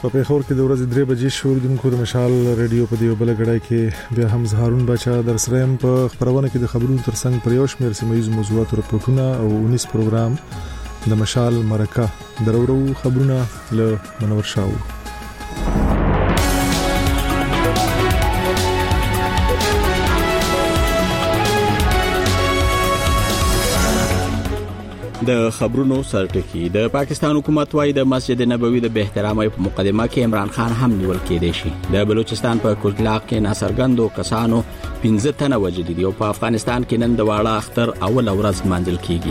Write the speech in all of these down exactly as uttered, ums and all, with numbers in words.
په پیښور کې د ورځې درې بجې شو د مشال ریډیو په دیو بل غړای کې بیا هم زهارون بچا در سره په خبرونه کې د خبرونو ترڅنګ پر یو شمېر سیمایي موضوعات او راپورټونه او انیس پروګرام د مشال مرکه درورو خبرونه له منور شاو. د خبرونو سرټکی د پاکستان حکومت وايي د مسجد نبوي د بهترامۍ په مقدمه کې عمران خان هم نیول کېدی شي. د بلوچستان په کوټلاق کې ناصرګندو کسانو پنځه تنه وژلي دي او په افغانستان کې نن د واړه اختر اول ورځ منځل کیږي.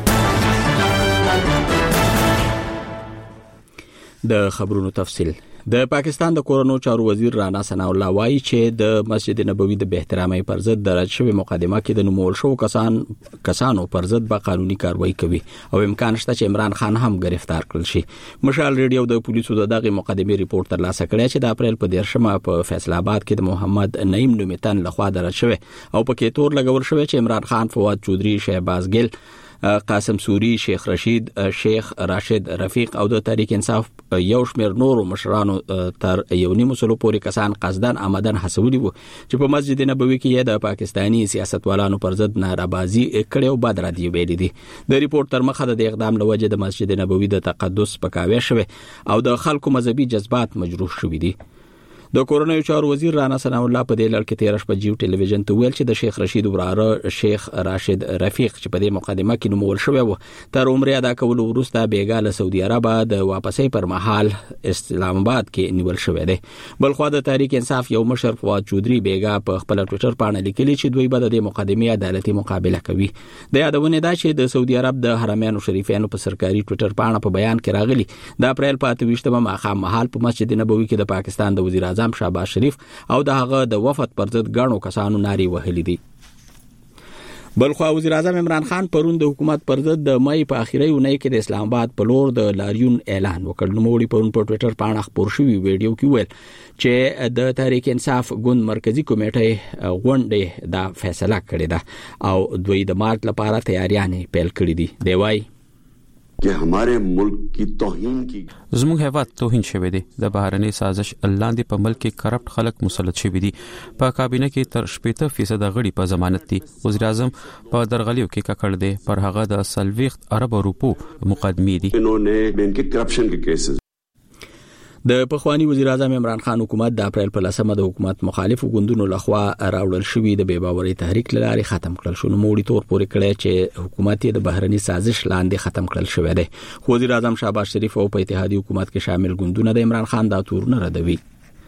د خبرونو تفصیل. د پاکستان د کورونو چارو وزیر رانا ثنا الله وايي چې د مسجد نبوي د بهترامۍ پر ضد درج شوی مقدمه کې د نومول شو کسان کسانو پر ضد به قانوني کاروایی کوي او امکان شته چې عمران خان هم گرفتار کړل شي. مشال ریډیو د پولیسو د دغه مقدمې ریپورت ترلاسه کړی چې د اپریل په دیرشمه په فیصل آباد کې د محمد نعیم نومیتن لخوا درج شوی او په کې تور لګول شوی چې عمران خان، فواد چودري، شهباز ګل، قاسم سوری، شیخ رشید، شیخ راشد رفیق او د تحریک انصاف یو شمېر نورو مشرانو تر یو نیم سلو پورې کسان قصدن آمدن حسولي وو چې په مسجد نبوي کې د پاکستانی سیاستوالانو پر ضد نارابازي کړي او بد رادیو ویلي دي. د ریپورت تر مخه د اقدام لوجه د مسجد نبوي د تقدس پکاوي شوی او د خلکو مذهبي جذبات مجروح شوي دي. د کورونو چارو وزیر رانا ثنا الله په دې لړ کې تیر شپه جیو ټلویزیون ته ویل چې د شیخ رشید وراره شیخ راشد رفیق چې په دې مقدمه کې نومول شوی و تر عمر ادا کول وروسته بیګاله سعودي عرب د واپسې پر مهال اسلام آباد کې نیول شوی دی. بلخو د تحریک انصاف یو مشر فواد چودري بیګا په خپل ټوئیټر باندې لیکلی چې دوی به د مقدمې عدالتي مقابله کوي. د یادونه ده چې د سعودي عرب د حرمین شریفین په سرکاري ټوئیټر باندې په بیان کې راغلی د اپریل په اته ویشتمه ماښام مهال په مسجد نبوي کې د پاکستان د وزیر اعظم شهباز شریف او د هغه د وفد پر ضد غاڼو کسانو ناري وهلي دي. بلخو وزیر اعظم عمران خان پرون د حکومت پر ضد د مې په اخیری اونۍ کې د اسلام آباد په لور د لاریون اعلان وکړ. نو موړي پرون په ټوئیټر باندې خبر شوی ویډیو کې ویل چې د تحریک انصاف ګوند مرکزی کمیټه غونډه دا فیصله کړې ده او دوی د مارچ لپاره تیاریانې پیل کړې دي. دی وايي कि हमारे मुल्क की तौहीन की زموږ هیواد توهین شوی دی. د بهرنۍ سازش لاندې په ملک کې کرپټ خلک مسلط شوی دي. په کابینه کې تر شپږ فیصد غړي په ضمانت دي. وزیر اعظم په درغلیو کې ککړ دی. پر هغه د سلويخت ارب روپو مقدمې دي. انہوں نے بین کے کرپشن کے کیسز. د پخوانی وزیر اعظم عمران خان حکومت د اپریل په لسمه د حکومت مخالفو ګوندونو لخوا راوړل شوی د بې باورۍ تحریک لارې ختم کړل شو. نو موړي تور پورې کړی چې حکومت د بهرني سازش لاندې ختم کړل شوی دی. خو وزیر اعظم شهباز شریف او په اتحادیه حکومت کې شامل ګوندونه د عمران خان دا تورونه ردوي.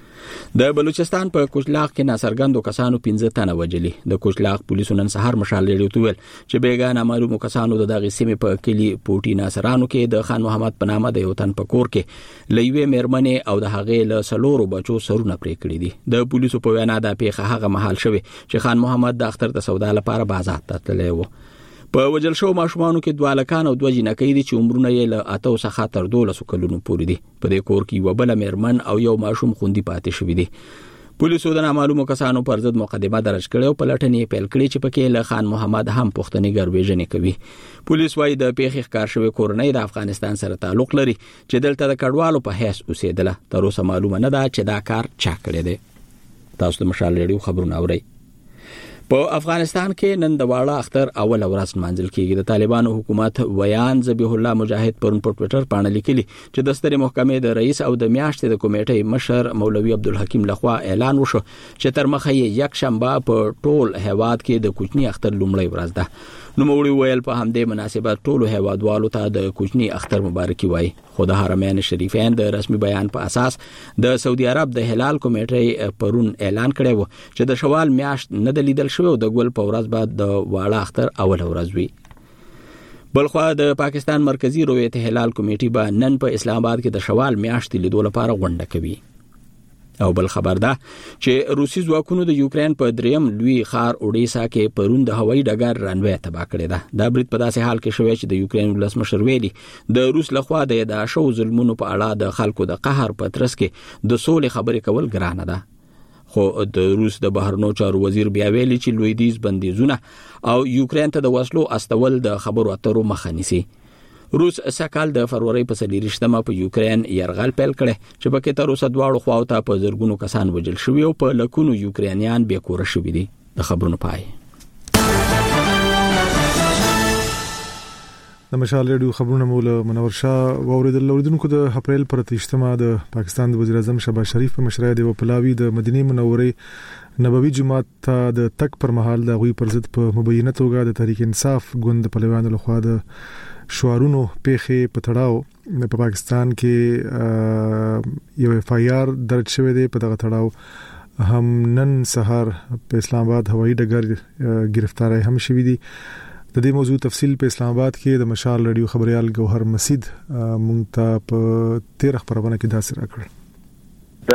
د بلوچستان په کوچلاق کې ناصرګندو کسانو پنځه تنه وژلي. د کوچلاق پولیسو نن سهار مشال ریډیو ته ویل چې بیګانه معلومو کسانو د دغه سیمې په کلی پوټی ناصرانو کې د خان محمد په نامه د یو تن په کور کې لوی میرمنې او د هغې له سلورو بچو سرونه پرې کړي دي. د پولیسو په وینا دا پیښه هغه مهال شوه چې خان محمد د اختر د سودا لپاره بازار ته تللی و. په وجل شو ماشومانو کې دوه لکان او دوه جنکۍ دي چې عمرونه یې له اتو څخه تر دولسو کلونو پورې دي. په دې کور کې یو بل میرمن او یو ماشوم خوندي پاتې شوی دي. پولیسو د نامعلومو کسانو پر ضد مقدمه درج کړې او پلټنې پیل کړې چې پکې له خان محمد هم پښتني ګرویژنې کوي. پولیس وايي د پیښې ښکار شوی کورنۍ د افغانستان سره تعلق لري چې دلته د کډوالو په حیث اوسېدله. تر اوسه معلومه نه ده چې دا کار چا کړی دی. تاسو د مشال ریډیو خبرونه اورئ. په افغانستان کې نن د واړه اختر اول ورځ منځل کېږي. د طالبانو حکومت ویان ذبیح الله مجاهد پرون په ټوئیټر باندې لیکلي چې د سترې محکمې د رئیس او د میاشتې د کمیټې مشر مولوي عبدالحکیم لخوا اعلان وشو چې تر مخه یې یک شنبه په ټول هیواد کې د کوچني اختر لومړی ورځ ده. نو موړي ویل په همدې مناسبت ټولو هیوادوالو ته د کوچني اختر مبارکي وایي. خو د حرمین شریفین د رسمي بیان په اساس د سعودي عرب د هلال کمیټې پرون اعلان کړی و چې د شوال میاشت نه د لیدل شوی او د ګل په ورځ بعد د واړه اختر اول ورځ وي. بلخو د پاکستان مرکزی رویت هلال کمیټې به نن په اسلام آباد کې د شوال میاشتې لیدو لپاره غونډه کوي. او بل خبر ده چې روسي ځواکونو د یوکرين په دریم لوی ښار اوډیسا کې پرون د هوایي ډګر رنوي تباه کړی ده. دا برید په داسې حال کې شوی چې د یوکرين ولسمشر ویلي د روس لخوا د ادعا شو ظلمونو په اړه د خلکو د قهر په ترڅ کې د سولې خبرې کول ګرانه ده. خو د روس د بهرنیو چارو وزیر بیا ویلي چې لویدیز بندیزونه او یوکرين ته د وسلو استول د خبرو اترو مخه نیسي. روس سکهال د فروری په څلورشتمه په یوکرين يرغل پیل کړي چې په کې تر اوسه دواړو خواو ته په زرګونو کسان وژل شوي او په لکونو یوکرانیان بې کوره شوي دي. د خبرونو پای. د مشال ریډیو خبرونه مولا منور شاه واوریدل. اوریدونکو د اپریل پر تیشتمه د پاکستان د وزیر اعظم شهباز شریف په مشرۍ د پلاوی د مدینه منورې نبوي جماعت ته د تک پر مهال د غوي پر ضد په مبینه توګه د تحریک انصاف ګوند په لوانو لخوا د شوارونو پیخي په تړاو په پاکستان کې یو اف آی آر درج شوی دی. په دغه تړاو هم نن سهار په اسلام آباد هوایي ډګر گرفتاری هم شوی دی. د دې موضوع تفصیل په اسلام آباد کې د مشال ریډیو خبريال ګوهر مسید مونږ ته په تیر خبرونه کې داسې راکړل.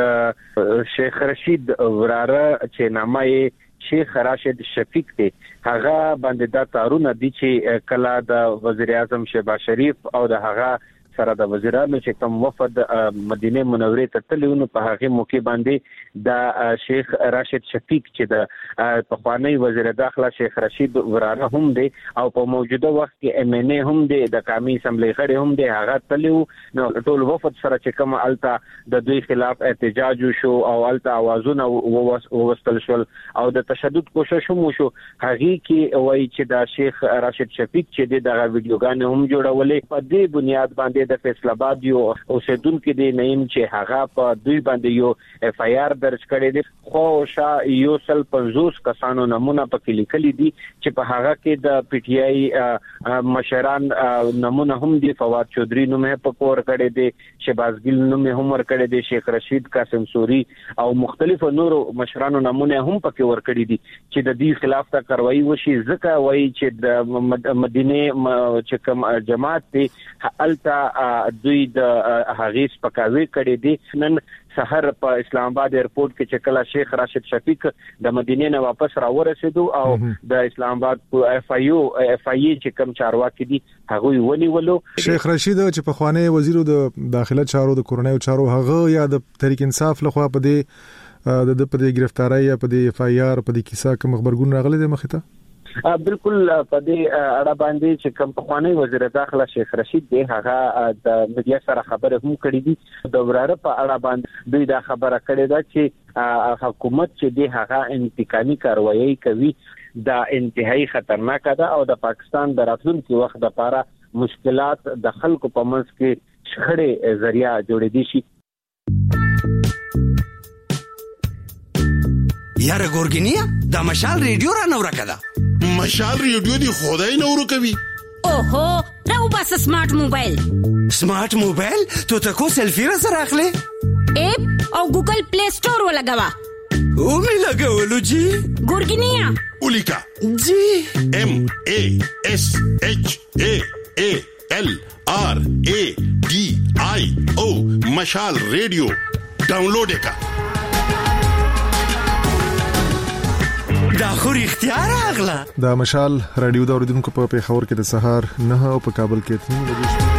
د شیخ رشید وراره چې نامه یې شیخ راشد شفیق دی هغه باندې د تارونه دي چې کلا د وزیر اعظم شهباز شریف او د هغه سره د وزیرانو چې کوم وفد مدینه منورې ته تلونه په هغه موقع باندې د شیخ راشد شفیق چې د پخوانی وزیر داخله شیخ رشید وراره هم دی او په موجوده وخت کې ام ان ای هم دی د قومي اسمبلی غړي هم دی هغه تلو نو ټول وفد سره چې کوم التا د دوی خلاف احتجاج شو او التا اوازونه ووستل شول او د تشدد کوشش هم شو. هغه کې وایي چې د شیخ راشد شفیق چې د ویډیوګان هم جوړولې په دې بنیاد باندې د فیصل آباد یو اوسیدونکو دی نیم چې هغه په دوی باندې یو اف آی آر درج کړی دی. خو شا یو سل پنځوس کسانو نمونه پکې لیکلي دي چې په هغه کې د پی ټی آی مشران نمونه هم دي. فواد چودري نوم یې پکور کړی دی, شهباز ګل نوم یې هم ور کړی دی, شیخ رشید قاسم سوري او مختلفو نورو مشرانو نمونه هم پکې ور کړی دي چې د دې خلاف ته کاروایی وشي. ځکه وایي چې د مدینه چې کوم جماعت دی التا دوی د هغې سپکاوي کړي دي. نن سحر په اسلام آباد ایرپورټ کې چې کله شیخ راشد شفیق د مدینې نه واپس را ورسېدو او د اسلام آباد په اف آی او اف آی چې کوم چارواکي دي هغه ونیولو. شیخ رشید چې په خوانی وزیر د داخله چارو د کورونایي چارو هغه یا د تحریک انصاف لخوا په دې د په دې گرفتاری یا په دې اف آی آر په دې کیسه کوم خبرګون راغلي د مخه ته بالکل په دې اړه باندې چې کوم پخوانی وزیر داخله شیخ رشید دی هغه د میډیا سره خبره هم کړې دي. د وراره په اړه باندې دوی دا خبره کړې ده چې حکومت چې دی هغه انتقامي کاروایی کوي دا انتهایی خطرناک ده او د پاکستان د راتلونکي وخت لپاره مشکلات د خلکو په منځ کې شخړې ذریعہ جوړې دي شي. یاره ګورګینیا د مشال ریډیو را نو راکړه. مشال ریډیو دی خدای نو ورو کوي. اوهو راو بس سمارټ موبایل سمارټ موبایل ته تاسو سلفي را سره اخلي اپ او ګوګل پلی سٹور ولګوا او می لګولو جی ګورګینیا اولیکا جی ام ا اس اچ ا ا ال آر ا ډي آی او مشال ریډیو ډاونلوډ وکړه. دا خو اختیار اغلا د مشال رادیو د اوریدونکو په پیښور کې د سهار نه او په کابل کې تنین بجې شو.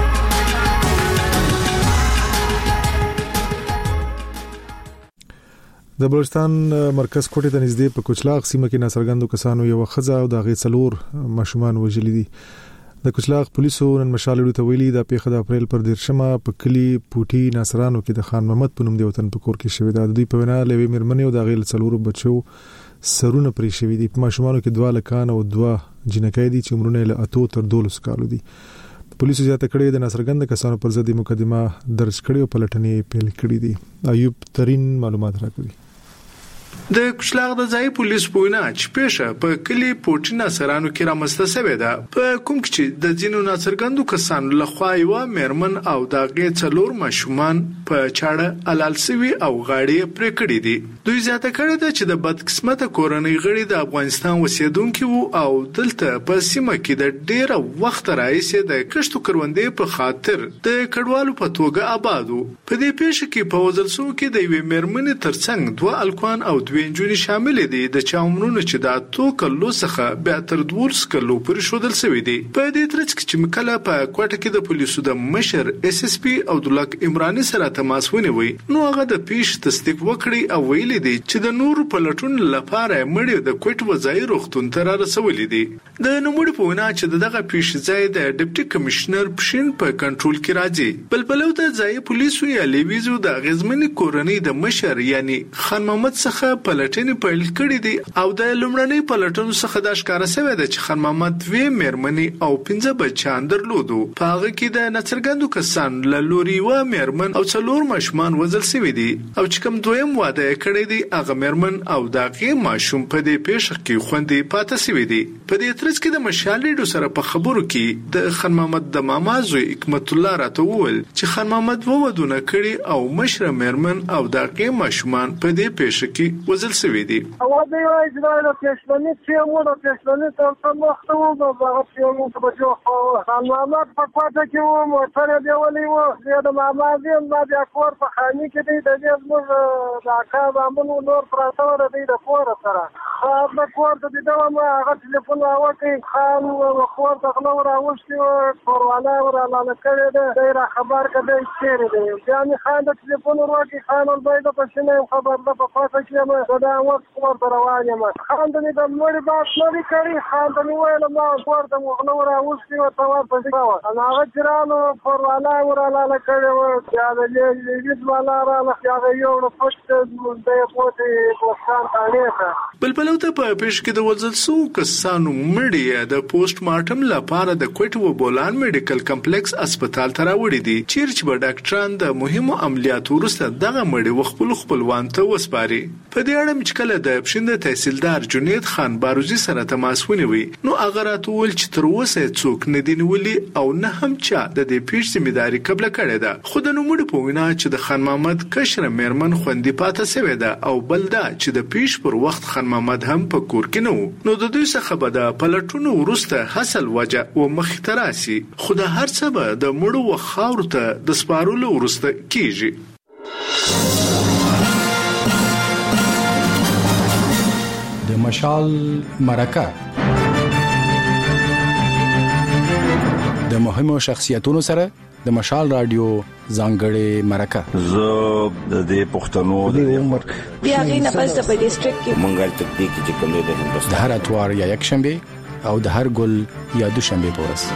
د بلوچستان مرکز کوټې ته نږدې په کوچلاغ سیمه کې ناڅرګندو کسانو یو خزه او د غي څلور ماشومان وژلي دي. د کوچلاغ پولیسو نن مشال رادیو ته ویلي د پیښه د اپریل پر دیرشمه په کلی پوټي ناصرانو کې د خان محمد په نوم دی وطن په کور کې شوې ده. د دوی په وینا لوي مرمنې او د غي څلور بچو سرونه پرې شوي دي. په ماشومانو کې دوه لکان او دوه جنکۍ دي چې عمرونه له اتو تر دولس کالو دي. پولیسو زیاته کړې د ناڅرګند کسانو پر ضد مقدمه درج کړې او پلټنې پیل کړې دي. ایوب ترين معلومات راکړي. د کوچلاغ د ځای پولیس پوینا چې پیښه په کلی پوټی ناصرانو کې رامسته شوې ده په کوم کې چې د ځینو ناڅرګندو کسانو لخوا یو مرمن او د غي څلور ماشومان په چاړه علال سوي او غاړي پرې کړې دي. دوی زیاته کړې ده چې د بدقسمته کورنۍ غړي د افغانستان وسیدونکو وو او دلته په سیمه کې د ډیره وخت راځي د کشتو کروندې په خاطر د کډوالو په توګه آبادو. په دې پیښه کې په وزلسو کې د یوې مرمنې ترڅنګ دوه الکوان او دوه نجونې شامل دي د چا عمرونه چې د اتو کلو څخه بیا تر دولس کلو پورې ښودل شوي دي. په دې ترڅ کې چې مکله په کوټه کې د پولیسو د مشر اس اس پی عبدالله عمراني سره تماس ونیوي نو هغه د پیش تصدیق وکړي او ویلي دي چې د نورو پلټون لپاره مړي د کوټ وځای روغتون ته را رسولي دي. د نوموړي په وینا چې دغه پیش ځای د ډیپټي کمشنر پښین په کنټرول کې راځي. بلبلو د ځای پولیسو یا لیویزو د غزمنی کورنۍ د مشر یعنی خان محمد څخه پلټنې پیل کړې دي او د لومړنۍ پلټنو څخه د ښکارا شوی دی چې خان محمد دوی مېرمنې او پنځه بچیان درلودو. په هغه کې د نڅرګندو کسان له لوري و مېرمن او څلور ماشومان وژل شوي دي او چې کوم دویم واده یې کړی دی هغه مېرمن او د هغې ماشوم په دې پیښه کې خوندي پاتې شوي دي. په دې ترڅ کې د مشال ریډیو سره په خبرو کې د خان محمد د ماما زوی حکمت الله راته وویل چې خان محمد و ودونه کړي او مشره مېرمن او د هغې ماشومان په دې پیښه کې وژل شوي دي. واده یې وایي چې د پېشمني چې مو د پېشمني تر څو وخت وو هغه چې مو په جو خان محمد په کوټه کې وو موټر یې دیولې وو زه د ماما دې ما د کور په خاني کې دی د دې زموږ د اکا بامونو نور پراته و د د کور سره خو د کور ته د دوه ما هغه ټلیفون راوکړ خان و کور ته غلو راوښتي و پرواله وراله کړې ده دا خبر کړي چې دی بیا مې خان د ټلیفون ورکړ خان ولبای د پښینې خبر ده په کوټه کې ما دا وخت کور ته روان یم خان دې د مړي باس لري کړی خان دې ویل ما کور ته غلو راوښتي و توار په ځای انا هغه چرانو پرواله وراله کړې و بیا د دې والا را لخوا یو نو پښته د پوتې پوسټان تاریخ بلبلو ته په پیش کې د وزل سو کسانو مړي د پوسټ مارټم لپاره د کوټ و بولان میډیکل کمپلیکس هسپتال ته راوړي دي چیرې چې به ډاکټران د مهمو عملیاتو وروسته دغه مړي وخپل خپلوان ته وسپاري. په دې اړه چې کله د پښین د تحصیلدار جنید خان باروزی سره تماس ونیوي نو هغه راته ویل چې تر اوسه څوک نه دی نیولي او نه هم چا د دې پیښ ذمہداري قبل کړې ده. خو د نوموړي په وینا چې د خان محمد کشر مېرمن خوندي پاتې شوې ده او بل دا چې د پیښ پر وخت خان محمد هم په کور کې نه و نو د دوی څخه به د پلټونو وروسته حاصل وجه و مختراسي خو د هر څه به د مړو و خاور ته د سپارلو وروسته کیږي. د مشال مرکه د مهمو شخصیتونو سره د مشال رادیو ځانګړې مرکه زه د دې پښتنو د عمر بیا غي نه پس په ډیسټریکټ کې منګل تکتیک چې کوم د هندوستان د هر اتوار یا یک شنبه او د هر ګل یا دوشنبه پورس.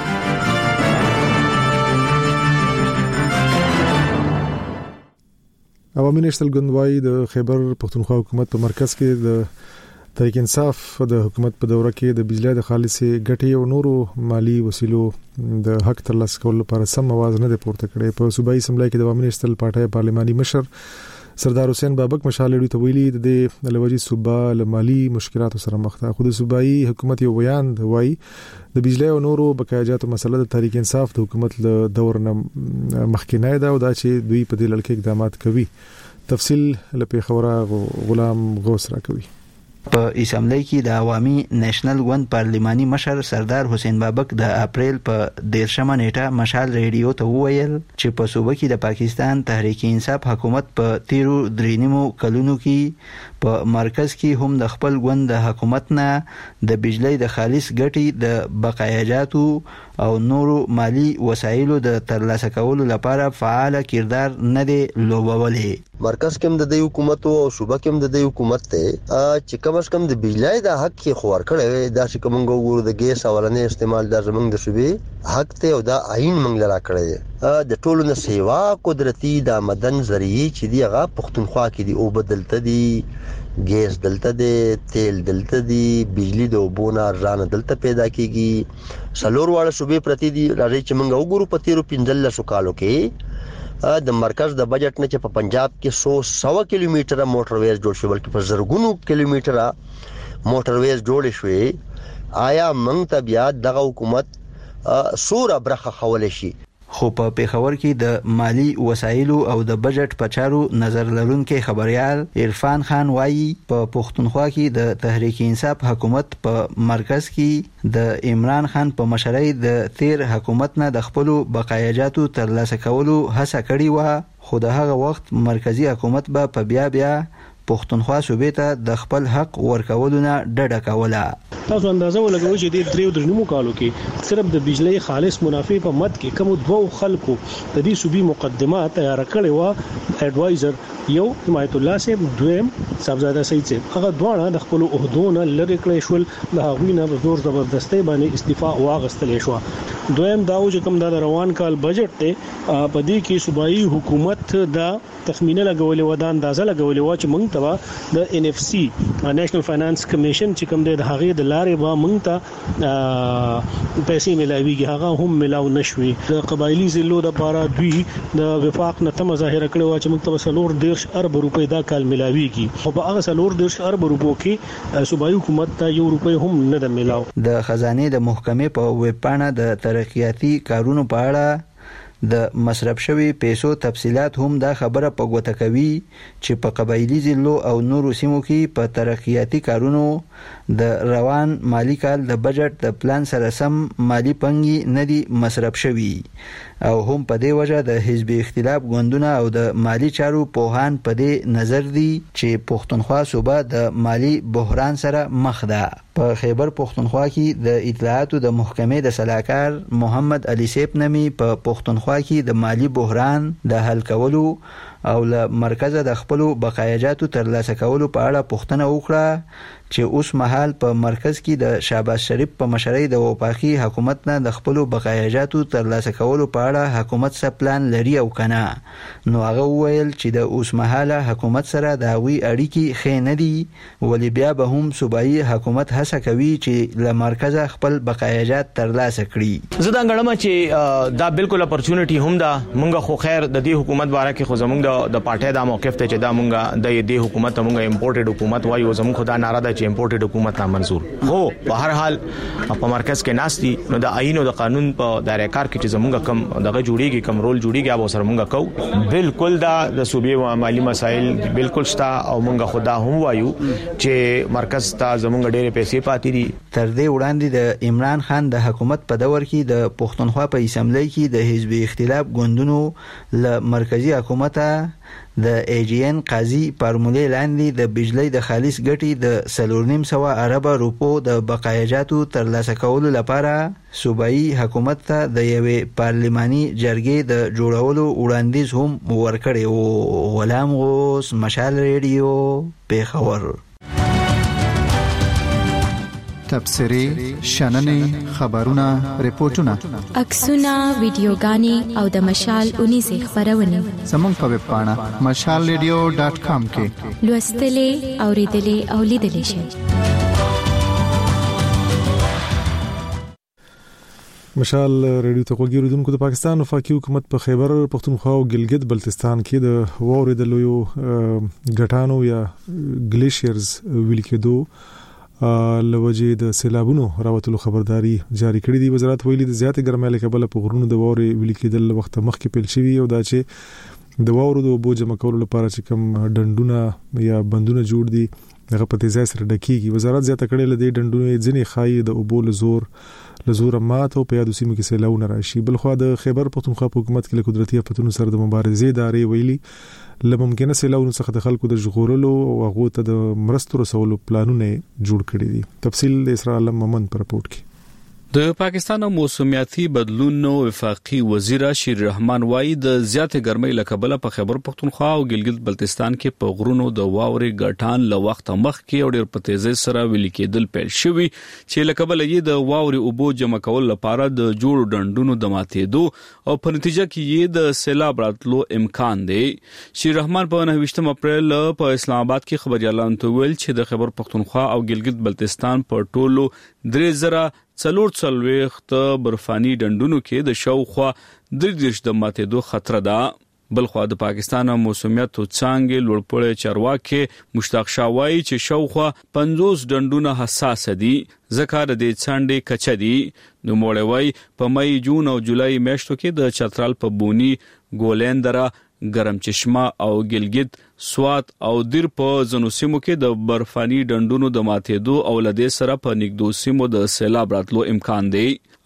عوامي نېشنل ګوند د خیبر پښتونخوا حکومت په مرکز کې د تحریک انصاف د حکومت په دوره کې د بجلی د خالصې ګټې او نورو مالی وسیلو د حق ترلاسه کولو لپاره سم आवाज نه دی پورته کړی. په صوبایي اسمبلی کې د عوامي نېشنل پارټۍ پارلماني مشر سردار حسین بابک مشال لري ته ویلي د لوجي صوبا له مالی مشکلاتو سره مخ ده. خو د صوبایي حکومت یو بیان وایي د بجلی او نورو بقایاجاتو مسله د تحریک انصاف د حکومت له دور نه مخکې نه ده او دا چې دوی په دې لړ کې اقدامات کوي. تفصیل لپاره خبره غلام غوث را کوي. په اسمبلی کې د عوامي نېشنل ګوند پارلماني مشر سردار حسین بابک د اپریل په دیرشمه نیټه مشال ریډیو ته وویل چې په صوبه کې د پاکستان تحریک انصاف حکومت په تیرو درینمو کلونو کې په مرکز کې هم د خپل ګوند د حکومت نه د بجلی د خالص ګټې د بقایاجاتو او نورو مالی وسایلو د ترلاسه کولو لپاره فعال کردار نه دی لوبولی. مرکز کې د حکومت او صوبه کې د حکومت ته چې کم از کم د بجلی د حق کې خور کړي دا چې کوم ګورو د ګیس اولنې استعمال د زمنګ د صوبې حق ته او دا عین منګ لرا کړی د ټولو نه سیوا قدرتي د مدن ذریعہ چې دی هغه پښتونخوا کې دی او بدلته دی ګیس دلته دی تیل دلته دی بجلی د وبونه ارزان دلته پیدا کیږي سلور واړه صوبې پرتی دی راځي چې موږ وګورو په تیرو پنځل سکالو کې د مرکز د بجټ نه چې په پنجاب کې سو سو کیلومتره موټر ویز جوړ شو بلکې په زرګونو کیلومتره موټر ویز جوړ شوی آیا موږ ته بیا دغه حکومت سوره برخه خولې شي. خو په پیښور کې د مالی وسایلو او د بجټ په چارو نظر لرونکي خبريال عرفان خان وایي په پښتونخوا کې د تحریک انصاف حکومت په مرکز کې د عمران خان په مشرۍ د تیر حکومت نه د خپل بقایاجاتو ترلاسه کولو هڅه کړې و خو د هغه وخت مرکزی حکومت به په بیا بیا پښتونخوا صوبې ته د خپل حق ورکولو نه ډډه کوله. تاسو اندازه ولګوئ چې د دریو درنمو کالو کې صرف د بجلی خالص منافع په مد کې کوم دوه خلکو د دې صوبې مقدمه تیار کړې و. اډوایزر یو حمایت الله صاحب، دویم صاحبزاده سید صاحب، هغه دواړه د خپل عہدونو لری کړې شول، د هغوی نه په زور زبردستۍ باندې استعفا واغستلې شو. دویم دا چې کوم د روان کال بجټ ته په دې کې صوبایي حکومت دا تخمینه لګولې و، دا اندازه لګولې و چې موږ ته د ان اف سی نېشنل فاینانس کمیشن چې کوم د هغې د لارې به موږ ته پیسې ملاويږي، هغه هم ملاو نشوي. د قبایلی ضلعو د لپاره دوی د وفاق نه مظاهره کړې و چې موږ ته سلور دیرش ارب روپۍ دا کال ملاويږي، خو په هغه سلور دیرش ارب روپو کې صوبایي حکومت ته یو روپۍ هم نه د ملاو. د خزانه د محکمې په ویب پاڼه د ترقیاتي کارونو په اړه د مصرف شوی پیسو تفصيلات هم دا خبره په ګوته کوي چې په قبایلی ضلعو او نورو سیمو کې په ترقیاتي کارونو د روان مالی کال د بجټ د پلان سره سم مالی پنګي نه دي مصرف شوی، او هم په دې وجه د حزب اختلاف غوندونه او د مالی چارو پوهان په دې نظر دي چې پښتونخوا صوبه د مالی بحران سره مخ ده. په خیبر پښتونخوا کې د اطلاعاتو د محکمې د سلاکار محمد علي سیب نمی په پښتونخوا کې د مالی بحران د حل کولو او له مرکزه د خپل بقایاجاتو ترلاسه کولو په اړه پوښتنه وکړه چې اوس مهال په مرکز کې د شهباز شریف په مشرۍ د وفاقي حکومت نه د خپل بقایاجاتو ترلاسه کولو په اړه حکومت څه پلان لري او کنه. نو هغه وویل چې د اوس مهاله حکومت سره د هغوی اړیکې ښې نه دي، ولې بیا به هم صوبایي حکومت هڅه کوي چې له مرکزه خپل بقایاجات ترلاسه کړي. زه دا غواړم چې دا بالکل اپورچونټي هم ده. مونږ خو خیر د دې حکومت باره کې خو زمونږ د پارټي دا موقف ته چې دا مونږ د دې حکومت مونږ امپورټډ حکومت وایو، زمونږ خدا ناره ده چې امپورټډ حکومت نه منزور. خو په هر حال په مرکز کې ناشتي نو د آئین او د قانون په دایره کار کې چې زمونږ کم دغه جوړیږي، کم رول جوړیږي، هغه سره مونږ کوو. بالکل دا د صوبې او مالی مسایل بالکل شته او مونږ خدا هم وایو چې مرکز ته زمونږ ډېرې پیسې پاتې دي. تر دې وړاندې د عمران خان د حکومت په دور کې د پښتونخوا په اسمبلی کې د حزب اختلاف ګوندونو له مرکزی حکومت د ایجین قاضي فارمولې لاندې د بجلی د خالص ګټې د سلورنیم سوه ارب روپو د بقایاجاتو ترلاسه کولو لپاره صوبایي حکومت ته د یوې پارلماني جرګې د جوړولو وړاندیز هم ورکړی و. غلام غوث، مشال ریډیو، پیښور. تبصرې، شننې، خبرونه، ریپورتونه، عکسونه، ویډیوګانې او د مشال اونیزې خبرونه زموږ په ویب پاڼه مشال ریډیو ډاټ کام کې لوستلې، اوریدلې او لیدلې شئ. مشال ریډیو ته وګورئ. دونکو د پاکستان وفاقي حکومت په خیبر پختونخوا او ګلګت بلتستان کې د واورې د لویو ګټانو یا ګلیشیرز ویل کېدو لوجه د سیلابونو راوتلو خبرداري جاری کړې دي. وزارت ویلي د زیاتې ګرمۍ له کبله په غرونو د واورې ویل کېدل وخت مخکې پیل شوی او دا چې د واورو د اوبو جمع کولو لپاره چې کوم ډنډونه یا بندونه جوړ دي هغه په تیزی سره ډکیږي. وزارت زیاته کړې لدې ډنډونه ځنې خای د اوبو لزور لزور مات او په یادو سیمو کې سیلابونه راشي. بلخو د خیبر پختونخوا په حکومت کې له قدرتي آفتونو سره د مبارزې ادارې ویلي لممکنه سیلابونو څخه د خلکو د ژغورلو او هغه ته د مرستو رسولو پلانونه جوړ کړي دي. تفصیل د اسرائیل عالم مومن پر رپورت کې. د پاکستان موسمیاتي بدلونونو وفاقي وزیر شیر رحمان وایي د زیاتې ګرمۍ له کبله په خیبر پختونخوا او ګلګت بلتستان کې په غرونو د واورې ګټان له وخت مخکې او ډېر په تیزۍ سره ویل کېدل پیل شوي چې له کبله یې د واورې اوبو جمع کول لپاره د جوړو ډنډونو د ماتېدو او په نتیجه کې یې د سیلاب راتلو امکان دی. شیر رحمان په نهه اپریل په اسلام آباد کې خبريالانو ته ویل چې د خیبر پختونخوا او ګلګت بلتستان په ټولو درې زره څلور څلوېښت برفاني ډنډونو کې د شاوخوا درې دېرش د ماتېدو خطر ده. بلخوا د پاکستان موسمیاتو څانګې لوړپوړی چارواکي مشتاق شاه وایي چې شاوخوا پنځوس ډنډونه حساس دي ځکه د دې څانډې کچه دي. نوموړی وایي په مئی، جون او جولای میاشتو کې د چترال په بونی، ګولندره، ګرم چشمه او ګلګت، سوات او دیر په ځنو سیمو کې د برفاني ډنډونو د ماتېدو او لدې سره په نږدې سیمو د سیلاب راتلو امکان دی.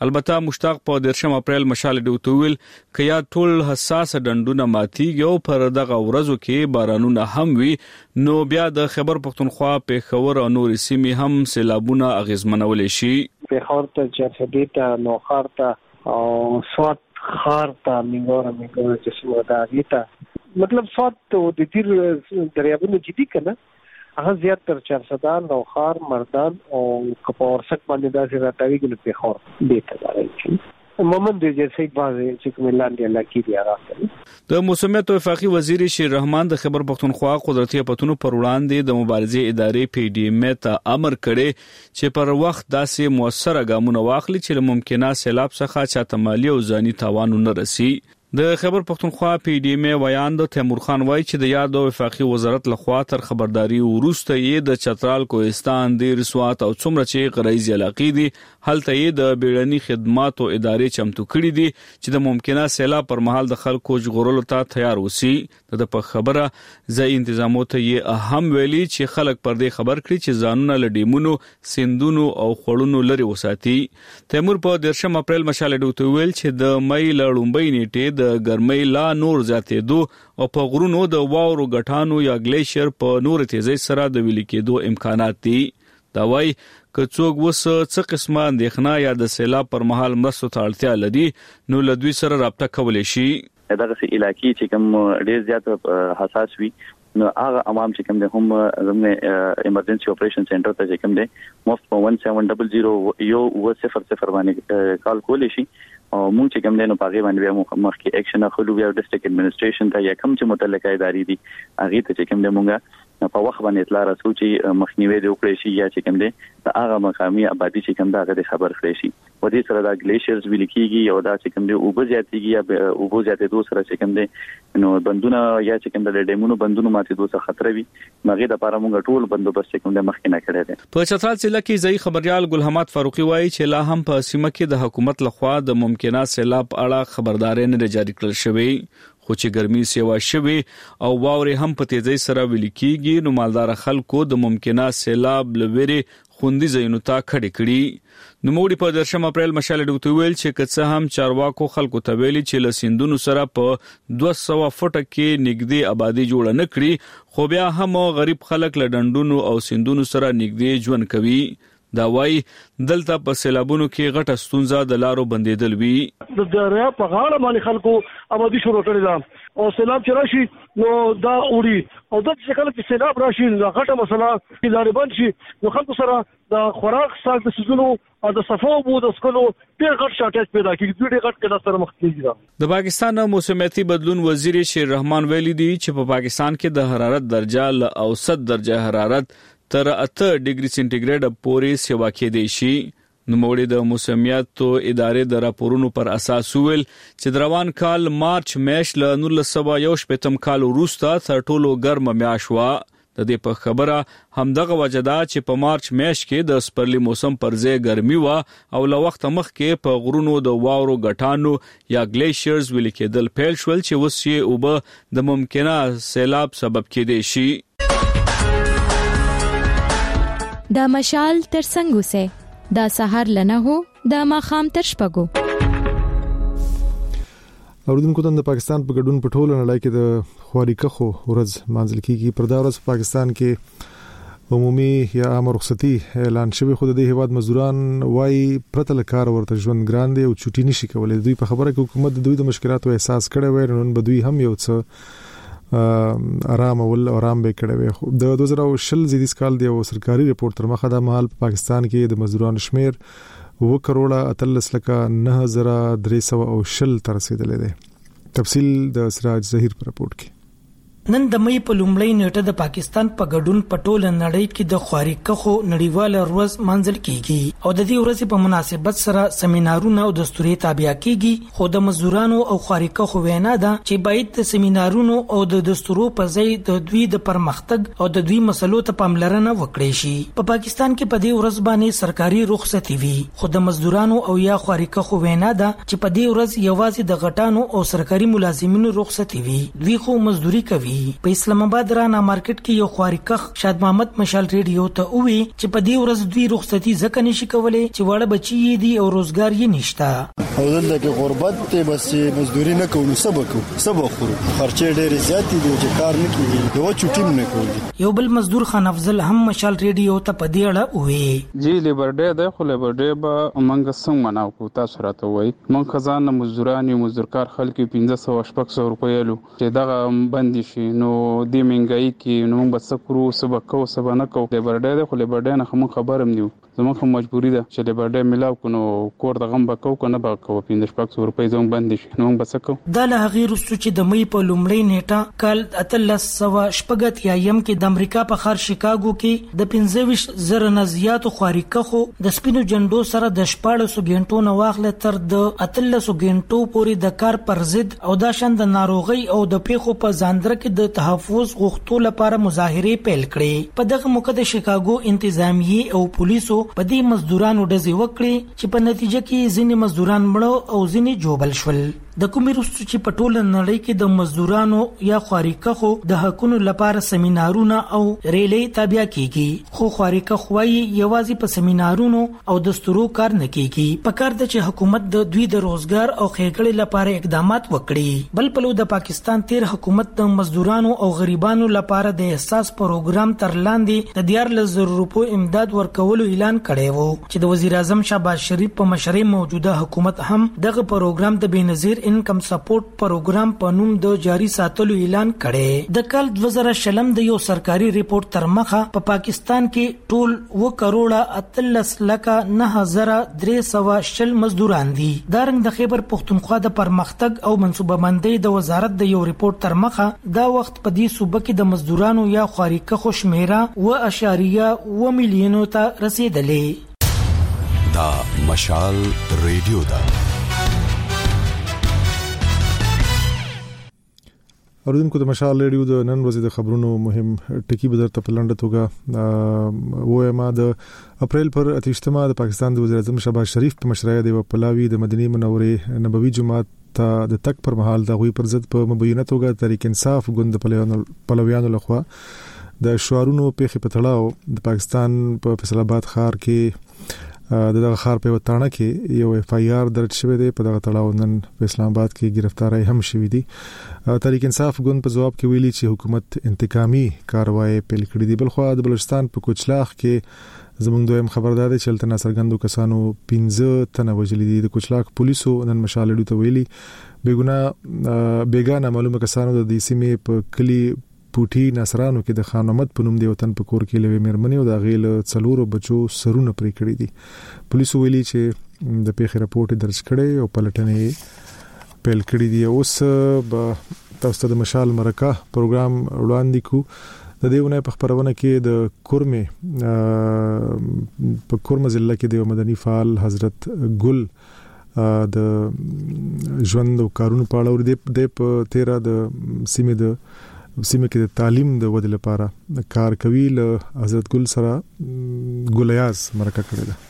البته مشتاق په درشم اپریل مشال ډوتویل کیا ټول حساس ډندونه ماتیږي او پر دغه ورځو کې بارانونه هم وي نو بیا د خیبر پختونخوا پیښور او نور سیمې هم سیلابونه اغیزمنول شي. پیښور ته چرسدې ته نوخار ته او سوات خار ته منګور منګور چې څو دا غیته مطلب سوات ته د تیر دریابونو جدي کنه هغه زیات تر چرسدان نوخار مردان او کپورسک باندې داسې راټاوي کې په خور دیته راځي مومن د جیسې بازه چې کوملان دی الله کې دی راځي. د موسمیات وفاقي وزیر شیر رحمان د خیبر پختونخوا قدرتي پتونو پر وړاندې د مبارزې ادارې پی ډی ایم ته امر کړي چې پر وخت داسې موثره ګامونه واخلي چې ممکنه سیلاب څخه چاته مالی او ځاني تاوان نه رسي. د خیبر پختونخوا پی ډی ایم ویان د تیمور خان وای چې د یاد او وفاقي وزارت لخوا تر خبرداري وروسته یې د چترال کوهستان د رسوات او څومره چې غریزي علاقې دي هلته یې د بیړني خدماتو ادارې چمتو کړي دي چې د ممکنه سیلاب پر مهال د خلکو ژغورلو ته تیار وسی. د په خبره ځای انتظامات یې اهم ویلي چې خلک پر دې خبر کړي چې ځانونه لډیمونو سندونو او خړونو لري وساتي. تیمور په درشم اپریل مشال ډوتویل چې د مې لړومبۍ نیټه د ګرمۍ لا نور زیاتېدو او په غرونو د واورو غټانو یا ګلیشر په نور تیزی سره د ویل کېدو امکانات دي. دا وای که څوک وس څه قسمه اندېښنه یا د سیلاب پر مهال مرستو ته اړتیا لري نو له دوی سره رابطه کولی شي. دغه علاقې چې کوم ډېر زیات حساس وي نو هغه عوام چې کوم د هم زموږ ایمرجنسي اپریشن سنټر ته چې کوم دی مفت په one seven zero zero یو و صفر صفر باندې کال کولی شي او موږ چې کوم دی نو پاغي باندې موږ مخکې اکشن اخلو بیا ډیسټریکټ اډمنسټریشن ته یا کوم چې متعلقه ادارې دي هغه ته چې کوم دی موږ په وخت باندې اطلاع راځو چې مخنیوي د وکړي شي یا چې کوم دی د هغه مقامي آبادی چې کوم دا غوډه خبر کړی شي و دې سره دا ګلیشرز ویل کیږي او دا چې کوم دی او به زیاتېږي یا او به زیاتې دوه سره چې کوم دی نو بندونه یا چې کوم د ډیمونو بندونو ماتې دوه څخه خطر وي مګر د لپاره موږ ټول بندوبست کوم د مخکې نه کړی دی. په چترال ضلع کې ځای خبريال ګل حماد فاروقي وایي چې لا هم په سیمه کې د حکومت لخوا د ممکنه سیلاب اړه خبرداري نه جاری کړل شوې خو چې ګرمي سیوا شوي او واوري هم په تیزی سره ویل کیږي نو مالدار خلکو د ممکنه سیلاب لوري خوندي زینو ته کړي کړي. نو موږ په درشم اپریل مشال ډوتویل چې کڅه هم چارواکو خلکو ته ویلي چې لسیندونو سره په دوه سوه فټه کې نږدې آبادی جوړ نه کړي خو بیا هم غریب خلک لډندونو او سیندونو سره نږدې ژوند کوي. دا وای دلته په سیلابونو کې غټه ستونزه د لارو بندیدل وی. د دریا په غاړه باندې خلکو آبادی شروع کړی دا او سیلاب چې راشي نو دا اوري او د څه کله چې سیلاب راشي دا غټه مسله چې لارې بند شي نو خلکو سره د خوراک ساز د سيزونو او د صفو بو د سکلو ډېر غټ شاټیج پیدا کیږي ډېر غټ کله سره مخ کیږي. د پاکستان موسمیاتي بدلون وزیر شیر رحمان ویلي دی چې په پاکستان کې د حرارت درجه ل اوسط درجه حرارت تر اته ډیګري سنټیګریډ پورې سیوا کېدی شي. نو موږ د موسمیاتو ادارې د راپورونو پر اساس ویل چې د روان کال مارچ میاشت له نولس سوه یو شپږم کال وروسته تر ټولو ګرمه میاشت وه. د دې په خبره همدغه وجه ده چې په مارچ میاشت کې د سپرلي موسم پر ځای ګرمي وه او له وخت مخکې په غرونو د واورو غټانو یا ګلیشرز ویل کېدل پیل شول چې اوس یې اوبه د ممکنه سیلاب سبب کېدی شي. دا مشال تر څنګه سه دا سحر لنه هو دا ماخام تر شپګو. اوردونکو د پاکستان په ګډون په ټوله نړۍ کې د خواري کخو ورځ مانځل کیږي. پر دا ورځ په پاکستان کې عمومي یا عام رخصتي اعلان شوی خو د دې هیواد مزدوران وايي پرته له کار ورته ژوند ګران دی او چټي نشي کولای. دوی په خبره کې حکومت د دوی د مشکلاتو احساس کړی وای نن به دوی هم یو څه آرام ول آرام به کړي وي. د دوه زره شل زیدیس کال دی او سرکاري ریپورت تر مخه د مال په پاکستان کې د مزدورانو شمیر و کروڑه اتلس لکه نه زره درې سوه او شل تر رسیدلې ده. تفصیل د سراج ظهیر پر رپورت کې. نن د مې په لومړۍ نیټه د پاکستان په ګډون په ټوله نړۍ کې د خواري کخو نړیواله ورځ مانځل کیږي او د دې ورځې په مناسبت سره سیمینارونه او دستوري تابع کیږي. خو د مزدورانو او خواري کخو وینا ده چې باید د سیمینارونو او د دستورو په ځای د دوی د پرمختګ او د دوی مسلو ته پاملرنه وکړي شي. په پاکستان کې په دې ورځ باندې سرکاري رخصتي وي خو د مزدورانو او یا خواري کخو وینا ده چې په دې ورځ یوازې د غټانو او سرکاري ملازمینو رخصتي وي. دوی خو مزدوري کوي کوي. په اسلام آباد رانا مارکیټ کې یو خوارکخ شاد محمد مشال ریډیو ته وی چې په دې ورځ دوی رخصتي ځکه نشي کولای چې وړه بچي یې دي او روزګار یې نشته. او دلته کې غربت ته بس مزدوري نه کوو سبق سبق خورو خرچې ډېرې زیاتې دي چې کار نه کیږي یو چټیم نه کوي. یو بل مزدور خان افضل هم مشال ریډیو ته په دې اړه وی جی لیبر ډے ده خو لیبر ډے به موږ څنګه مناو کو تاسو راته وای موږ خزانه مزدوران یو مزدورکار خلک پنځه سوه شپږ سوه روپۍ لو چې دغه بندي شي نو د منګای کې نو موږ بس کړو سبق کو سبا نه کو لیبر ډے ده خو لیبر ډے نه خو خبرم نیو زموږ مجبوری ده چې لیبر ډے ملاو کو نو کور د غم بکاو کنه بکاو پنځه شپږ سوه روپۍ زموږ بندي شي نو موږ بس کو د له غیر ستو چې د مې په لومړی نیټه کال اتلس سوه شپږ یا یم کې د امریکا په ښار شیکاګو کې د پنځه ویشت زره نه زیاتو خوارکخو د سپینو جنډو سره د شپاړسو غنټو نه واخله تر د اتلسو غنټو پورې د کار پر ضد او د شند د ناروغي او د پیښو په ځاندره کې د تحفظ غوښتلو لپاره مظاهره پیل کړې. په دغه موقع د شیکاګو انتظامیه او پولیسو په دې مزدورانو ډزې وکړې چې په نتیجه کې ځینې مزدوران مړه او ځینې جوبل شول. د کومې وروسته چې په ټوله نړۍ کې د مزدورانو یا خوارکخو د حقونو لپاره سیمینارونه او ریلې تابع کیږي خو خوارکخ وايي یوازې په سیمینارونو او دستورو کار نه کیږي. په کار د چې حکومت د دوی د روزګار او خېګړې لپاره اقدامات وکړي. بل پلو د پاکستان تیر حکومت د مزدورانو او غریبانو لپاره د احساس پروګرام تر لاندې د دیارلس زره روپو امداد ورکولو اعلان کړی وو چې د وزیر اعظم شهباز شریف په مشرۍ موجوده حکومت هم دغه پروګرام د بېنظیر انکم سپورټ پروګرام په نوم د جاری ساتلو اعلان کړي. د کال دوه زره شلم د یو سرکاري ریپورت تر مخه په پا پاکستان کې ټول و کروڑه اتلس لکه نه زره درې سوه شل مزدوران دي. دا رنګ د خیبر پښتونخوا د پرمختګ او منصوبه بندۍ د وزارت د یو ریپورت تر مخه دا وخت په دې صوبه کې د مزدورانو یا خوارکخو شمیره و اشاریه و میلیونو ته رسیدلې. دا مشال ریډیو دا اوریدونکو د مشال ریډیو د نن ورځې د خبرونو مهم ټکی به درته په لنډه توګه وایم. د اپریل پر اتهشتمه د پاکستان د وزیر اعظم شهباز شریف په مشرۍ د پلاوی د مدینه منورې نبوي جماعت ته د تک پر مهال د غوي پر ضد په مبینه توګه تحریک انصاف ګوند پلویانو لخوا د شعارونو پیښې په تړاو د پاکستان په فیصل آباد ښار کې د دغه ښار په وطانه کې یو اف آی آر درج شوی دی. په دغه تړاو نن په اسلام آباد کې گرفتاری هم شوې دي. تحریک انصاف ګوند په جواب کې ویلي چې حکومت انتقامي کاروایی پیل کړې دي. بلخو د بلوچستان په کوچلاخ کې زموږ دویم خبردار دي چې تل ناصرګندو کسانو پنځه تنه وژلي دي. د کوچلاخ پولیسو نن مشال ډیو ته ویلي بیګونه بیګانه معلومه کسانو د دې سیمې په کلی پوټي نصرانو کې د خان محمد په نوم دی وطن په کور کې لوي مرمنې او د غیل څلورو بچو سرونه پرې کړی دي. پولیسو ویلي چې د پیښې راپورټ درج کړي او پلټنې پیل کړي دي. اوس به تاسو ته د مشال مرکه پروګرام وړاندې کو. د دې ونه په خبرونه کې د کورمه په کورمه ضلع کې د مدني فعال حضرت ګل د ژوند او کارونو په اړه ور دي په تیرا د سیمه د سیمه کې د تعلیم د ودې لپاره کار کوي. له حضرت ګل سره ګلیاز مرکه کړی ده.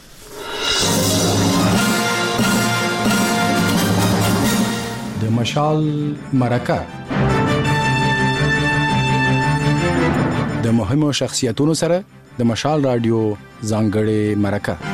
د مشال مرکه د مهمو شخصیتونو سره د مشال رادیو ځانګړې مرکه.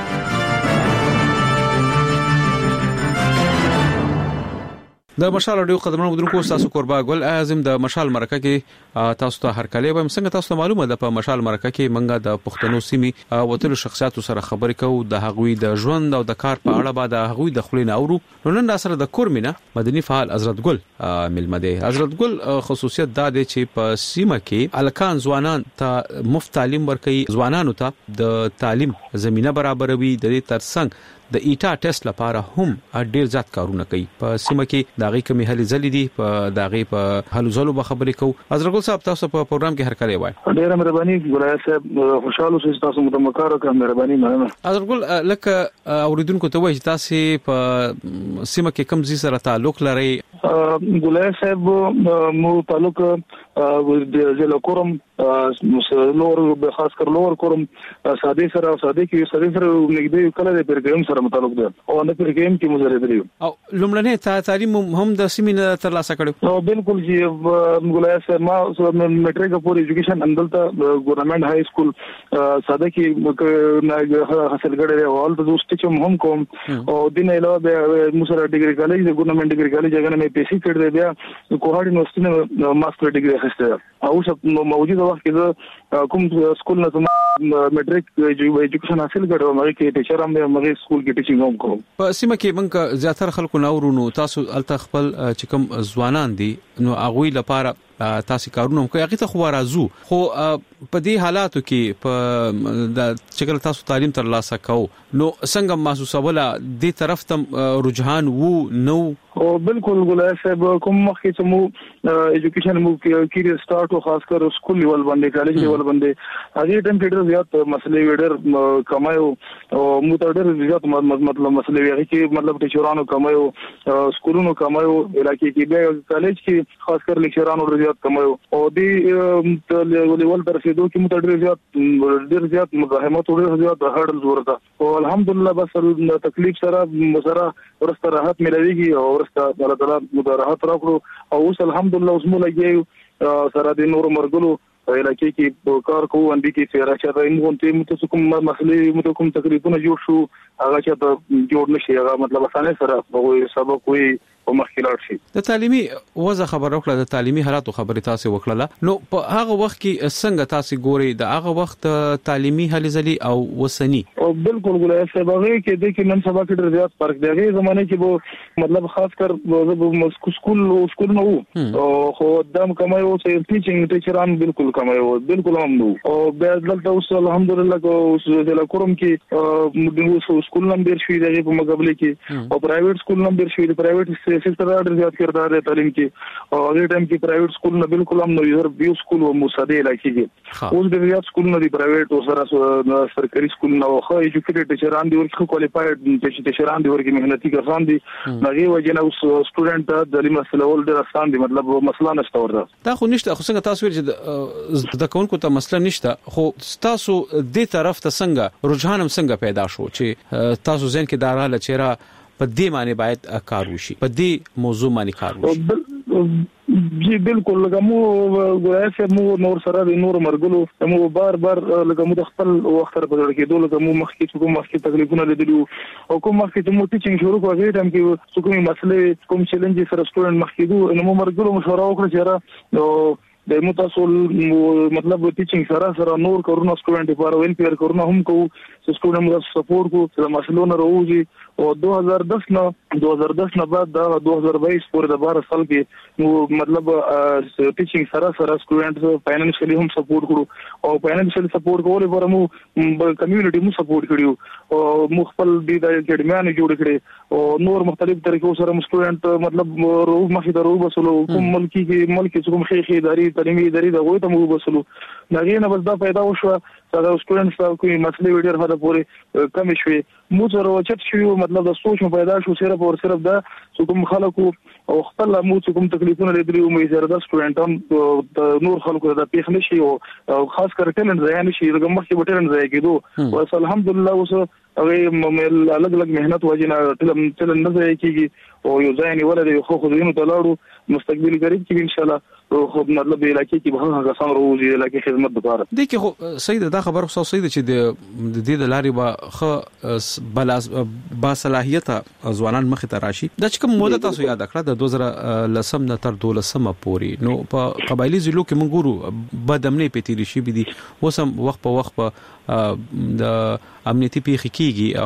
د مشال رادیو قدرمنو مدونکو تاسو قربا ګل اعظم د مشال مرکه کې تاسو ته هر کله به څنګه تاسو معلومه ده په مشال مرکه کې منګه د پښتنو سیمې وتلو شخصیتو سره خبرې کوو د هغوی د ژوند او د کار په اړه بعد هغوی د خلینو اورو. نو نن سره د کورمینه مدني فعال حضرت ګل ملمده. حضرت ګل خصوصیت دا دی چې په سیمه کې الکان ځوانان ته مفت تعلیم ورکوي، ځوانانو ته د تعلیم زمينه برابروي. د دې ترڅنګ د ایټا ټیسټ لپاره هم ډیر زیات کارونه کوي. په سیمه کې داغي کمی هلي زلي دي په داغي په هلو زلو به خبرې کوو. حضرت ګل صاحب تاسو په پروګرام کې هر کله وای. ډیر مهرباني ګلای صاحب، خوشاله اوسئ تاسو متمکر او مهرباني مننه. حضرت ګل لکه اوریدونکو ته وایي تاسو په سیمه کې کوم ځای سره تعلق لري؟ ګلای صاحب مو تعلق د ضلع کورم لور به خاص کر لور کورم ساده سره ساده کې ساده سره نګدې کله د پرګرام سره متعلق ده او نه پرګرام کې مزره دی او لومړنۍ تعلیم هم د سیمینار تر لاسه کړو او بالکل چې ګولای سر ما میټریک پورې ایجوکیشن اندلته ګورنمنت های سکول ساده کې حاصل کړی او ول د دوست چې هم کوم او د نه علاوه به موسره ډیګري کالج د ګورنمنت ډیګري کالج هغه نه پیسې کړی بیا کوهاټ یونیورسيټي نه ماستر ډیګري اخیسته او اوس موجوده وخت کې کوم سکول نه میټریک ایجوکیشن حاصل کړو مګر کې ټیچر هم مګر سکول کې ټیچینګ هم کوم په سیمه کې منګه زیاتره خلکو ناورونو تاسو الته خپل چې کوم ځوانان دي نو اغوی لپاره تاسو کارونه کوي هغه ته خو راځو خو په دې حالاتو کې په د چکل تاسو تعلیم تر لاسه کو نو څنګه محسوسه ولا دې طرف ته رجحان وو نو او بالکل ګولای صاحب کوم مخکې چې مو ایجوکیشن مو کیریئر سٹارټ او خاص کر سکول لیول باندې کالج لیول باندې هغه ټیم کې ډېر زیات مسلې ویډر کمایو او مو ته ډېر زیات مطلب مسلې ویږي چې مطلب ټیچرانو کمایو سکولونو کمایو علاقې کې به کالج کې خاص کر لیکچرانو ډېر زیات کمایو او دې لیول تر رسیدو کې مو ته ډېر زیات ډېر زیات مزاحمت او ډېر زیات هډل ورته او الحمدلله بس تکلیف سره مسره ورسته راحت ملويږي او ورسته الله تعالی مدارحت راکړو او اوس الحمدلله اوس مو لګي سره د نور مرګلو علاقې کې کار کوو اندې کې چې راځي دا موږ ته متو کوم مسلې متو کوم تقریبا جوړ شو هغه چې ته جوړ نشي هغه مطلب اسانه سره وګورئ سبق وي او مخکلات شي د تعلیمي وضع خبر وکړه د تعلیمي حالاتو خبرې تاسو وکړه نو په هغه وخت کې څنګه تاسو ګوري د هغه وخت تعلیمي هلزلي او وسني او بالکل ګولای صاحب هغه کې د کې نن سبا کې ډېر زیات فرق دی هغه زمانه کې به مطلب خاص کر سکول سکول نو او خو دم کمای او ټیچینګ ټیچران بالکل کمای او بالکل هم نو او بیا دلته اوس الحمدلله کو د کوم کې موږ سکول نمبر شوی دی په مقابله کې او پرایویټ سکول نمبر شوی دی پرایویټ سیکټر ډېر زیات کردار دی تعلیم کې او هغه ټایم کې پرایویټ سکول نه بالکل هم نو یو بیو سکول او مصادې علاقې کې اوس ډېر زیات سکول نه دی پرایویټ او سره سرکاري سکول نه خو ایجوکیټډ ټیچران دی ورکو کوالیفاید ټیچران دی ورکو مهنتي کسان دي هغه وجنه اوس سټوډنټ د تعلیم مسله ول ډېر آسان دي مطلب مسله نشته ورته دا خو نشته خو څنګه تاسو چې د کوونکو ته مسله نشته خو تاسو دې طرف ته څنګه رجحان هم څنګه پیدا شو چې تاسو ځین کې داراله چیرې په دې معنی باید کار وشي په دې موضوع باندې کار وشي جی بالکل لکه مو ګورای چې مو نور سره د نور مرګلو مو بار بار لکه مو د خپل وخت په ډول کې دوه لکه مو مخکې کوم مخکې تکلیفونه لیدلو او کوم مخکې چې مو ټیچینګ شروع کوی ټایم کې کومې مسلې کوم چیلنج سره سټوډنټ مخکې دوه نو مو مرګلو مشوره وکړه چې نو د متاسول مطلب ټیچینګ سره سره نور کورونه سټوډنټ لپاره ویل پیر کورونه هم کو سټوډنټ موږ سپورټ کو چې مسلونه راوځي او دو هزار دس نه دو هزار دس نه بعد دا دو هزار بائیس پورې د بار سال کې نو مطلب ټیچینګ سره سره سټوډنټ فاینانشلی هم سپورټ کړو او فاینانشلی سپورټ کول لپاره مو کمیونټي مو سپورټ کړو او مو خپل د اکیډمیانو جوړ کړي او نور مختلف طریقو سره سټوډنټ مطلب روز مخې درو بسلو کوم ملکی کې ملکی کوم خېخي اداري تعلیمي اداري د غوې ته مو بسلو نغې نه بس دا پیدا وشو دا سټوډنټ سره کومي مسلې ویډیو هدا پورې کم شوي مو سره وچت شو مطلب د سوچ پیدا شو صرف او صرف دا کوم خلکو او خپل مو کوم تکلیفونه لري او مې زره د سټوډنټان نور خلکو د پیښ نشي او خاص کر ټیلنټ ځای نشي د مخکې بټرن ځای کېدو او الحمدلله اوس هغه مې الګ الګ مهنت وجنه تلم تل نه ځای کېږي او یو ځای نه ولر خو خو دینو تلاړو مستقبل قریب کې ان شاء الله خو مطلب علاقې کې به هغه سم روزي علاقې خدمت وکړه د کې خو سید دا خبر خو سید چې د دې د لارې به خو بل با صلاحیت ځوانان مخ ته راشي د کوم موده تاسو یاد کړه د دوه زره لسم نه تر دولسمه پورې نو په قبایلی ضلعو کې موږ ګورو بدامنې پېتیری شي بي دي وسم وخت په وخت په د امنیتي پیښې کیږي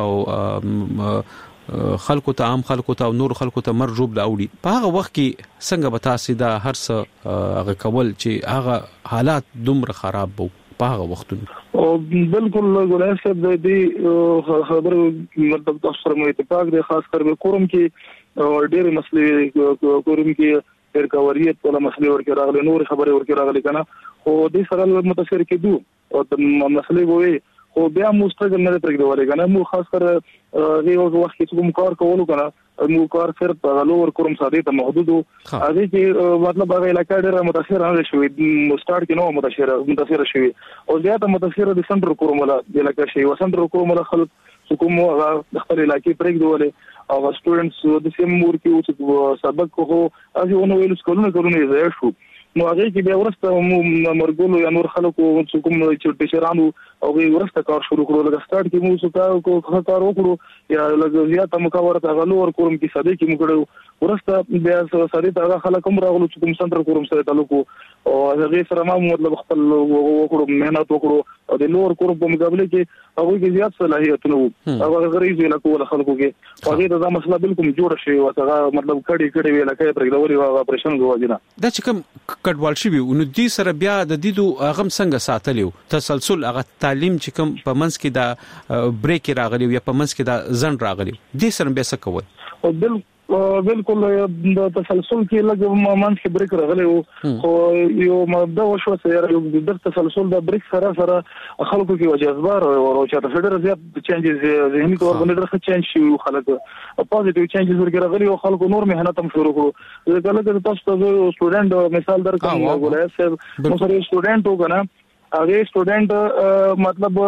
او خلکو ته عام خلکو ته او نور خلکو ته مرجوب لاوړي په هغه وخت کې څنګه به تاسو دا هر څه هغه کول چې هغه حالات دومره خراب وو په هغه وختونو او بالکل ګولای صاحب د دې خبرو مطلب تاسو سره مو اتفاق دی خاص کر به کوم کې ډېر مسلې کوم کې ډېر کاوریت ولا مسلې ورکه راغلي نور خبره ورکه راغلي کنه او دې سره متاثر کېدو او مسلې وې او بیا مستقل نه پرېږدول کنه مو خاص کر یو وخت چې کوم کار کولو کنه مو کار صرف غلور کوم ساده ته محدود هغه کې مطلب هغه علاقې ډېر متاثر نه شوی سٹارټ کې نو متاثر متاثر شوی او زیاته متاثر د سنټر کوم ولا د علاقې شي وسنټر کوم ولا خلک کوم هغه خپل علاقې پرېږ دولې او سټوډنټس د سیم مور کې او سبق کو هغه ونه ویل سکولونه کولونه زیات شو نو هغه کې بیا ورسته مرګولو یا نور خلکو کوم چې ټیچرانو او ورسته کار شروع کړو لکه سٹارټ کې مو څه کو کار وکړو یا لږ زیاته مکاورت غلور کوم کې ساده کې مو کړو ورسته بیا ساده تا خلک هم راغلو چې کوم سنټر کوم سره تعلق او هغه سره ما مطلب خپل وکړو مهنت وکړو او د لور کوم په مقابله کې هغه کې زیات صلاحیت نو هغه غریزي له کوله خلکو کې هغه دا مسله بالکل جوړ شي او هغه مطلب کډي کډي ویل کې پرګلوري او اپریشن غواړي دا چې کوم کډوال شي نو دې سره بیا د دې دوه هغه څنګه ساتلیو تسلسل هغه تعلیم چې کوم په منځ کې دا بریک راغلی یا په منځ کې دا زن راغلی دې سره به څه کول او بل بالکل د تسلسل کې لږ منځ کې بریک راغلی او یو مبدا وشو سره یو د تسلسل د بریک سره سره خلکو کې وجهزبار او چې تاسو ډېر زیات چینجز ذهني تور باندې ډېر چینج شي خلک پوزټیو چینجز ورګ راغلی او خلکو نور مهنت هم شروع کړو کله تاسو ته سټوډنټ مثال درکوم غوړای سر نو سره سټوډنټ وګنه هغه سټوډنټ مطلب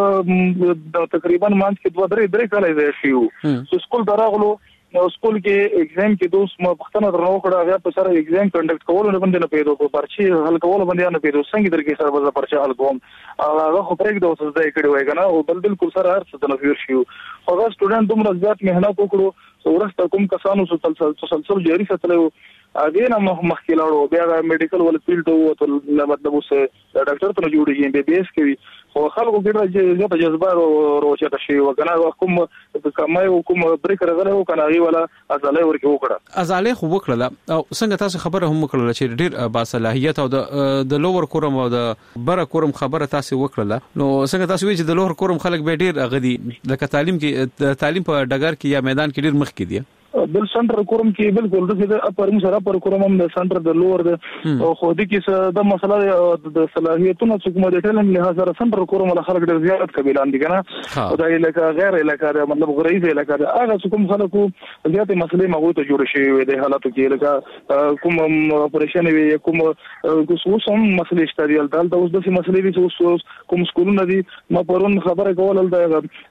تقریبا مانس کې دوه درې درې کالای دی شو سکول دراغلو نو سکول کې ایگزام کې دوس ما پښتنه درنو کړه هغه په سره ایگزام کنډکټ کول نه باندې نه پیدا کو پرچی حل کول باندې نه پیدا څنګه درکې سره وځه پرچی حل کوم هغه خو پرېګ د اوسه ځای کړي وای کنه او بل بالکل سره هر څه نه فیر شي هغه سټوډنټ دومره زیات مهنت وکړو ورسته کوم کسانو تسلسل جاری ساتلو اګه نه مخکې لاړو بیا میډیکل ول فیلډ وو ته مطلب اوسه ډاکټر ته جوړیږي بي بي اس کوي خو خلکو کې راځي زیات جذبه وروچته شي وکنه کوم کمای کوم بریک راغله او کنه ولا ازاله ورکی وکړه ازاله خو وکړه او څنګه تاسو خبره هم وکړه چې ډېر با صلاحیت او د لوور کورم او د بره کورم خبره تاسو وکړه نو څنګه تاسو وی چې د لوور کورم خلک به ډېر غدي لکه تعلیم کې تعلیم په ډګر کې یا میدان کې ډېر مخ کې دي بل سنټر کوم کې بالکل د اپر مسره پر کوم هم د سنټر د لور د خو د کې د مسله د صلاحیتونو چې کوم د ټلم له سره سنټر کوم له خلک ډېر زیات قبیلان دي کنه او دا علاقه غیر علاقه مطلب غریزه علاقه هغه کوم خلکو زیات مسلې مغو ته جوړ شي وي د حالاتو کې لکه کوم اپریشن وي کوم کوم هم مسلې شته دي دا اوس د مسلې دي چې کوم سکولونه دي ما پرون خبره کول د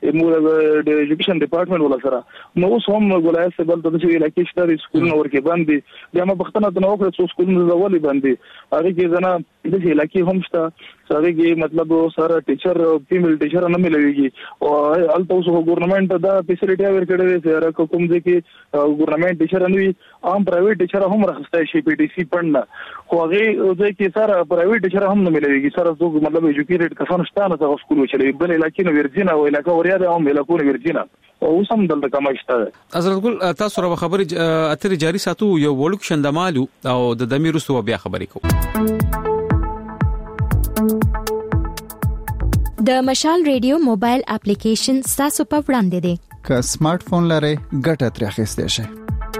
ایجوکیشن ډپارټمنټ ولا سره نو اوس هم ګولای بل د چې علاقې شته سکولونه ورکه باندې بیا ما بختنه د نو کړ چې سکولونه زولې باندې هغه کې زنه د علاقې هم شته هغه کې مطلب سره ټیچر فیمیل ټیچر نه ملويږي او الته اوس ګورنمنت دا فیسیلیټي ورکړي دي سره کوم ځکه ګورنمنت ټیچر نه وي عام پرایویټ ټیچر هم راخسته شي پی ټی سی پړنه خو هغه ځکه سره پرایویټ ټیچر هم نه ملويږي سره څو مطلب ایجوکیټډ کسان شته نه څنګه سکول چلوي بل علاقې نو ورجینا او علاقې وریا ده هم علاقې ورجینا او سم دلته کماشته حضرت ګل تاسو را خبرې اترې جاری ساتو یو وړوک شندمالو او د دمیرستو بیا خبرې کوو د مشال ریډیو موبایل اپلیکیشن تاسو په وړاندې دی که سمارټ فون لرئ ګټه ترې اخیستئ شئ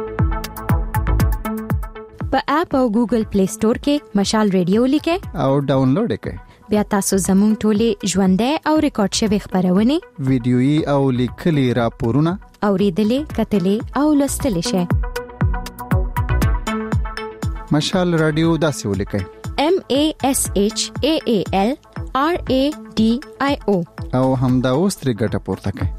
په اپ او ګوګل پلی سٹور کې مشال ریډیو لیکئ او ډاونلوډ کړئ بیا تاسو زموږ ټولې ژوندۍ او ریکارډ شوی خبرونه ویډیويي او لیکلي راپورونه اوریدلې کتلې او لوستلې شئ مشال رادیو داسې ولیکئ M A S H A A L R A D I O او همدا اوس ترې ګټه پورته کړئ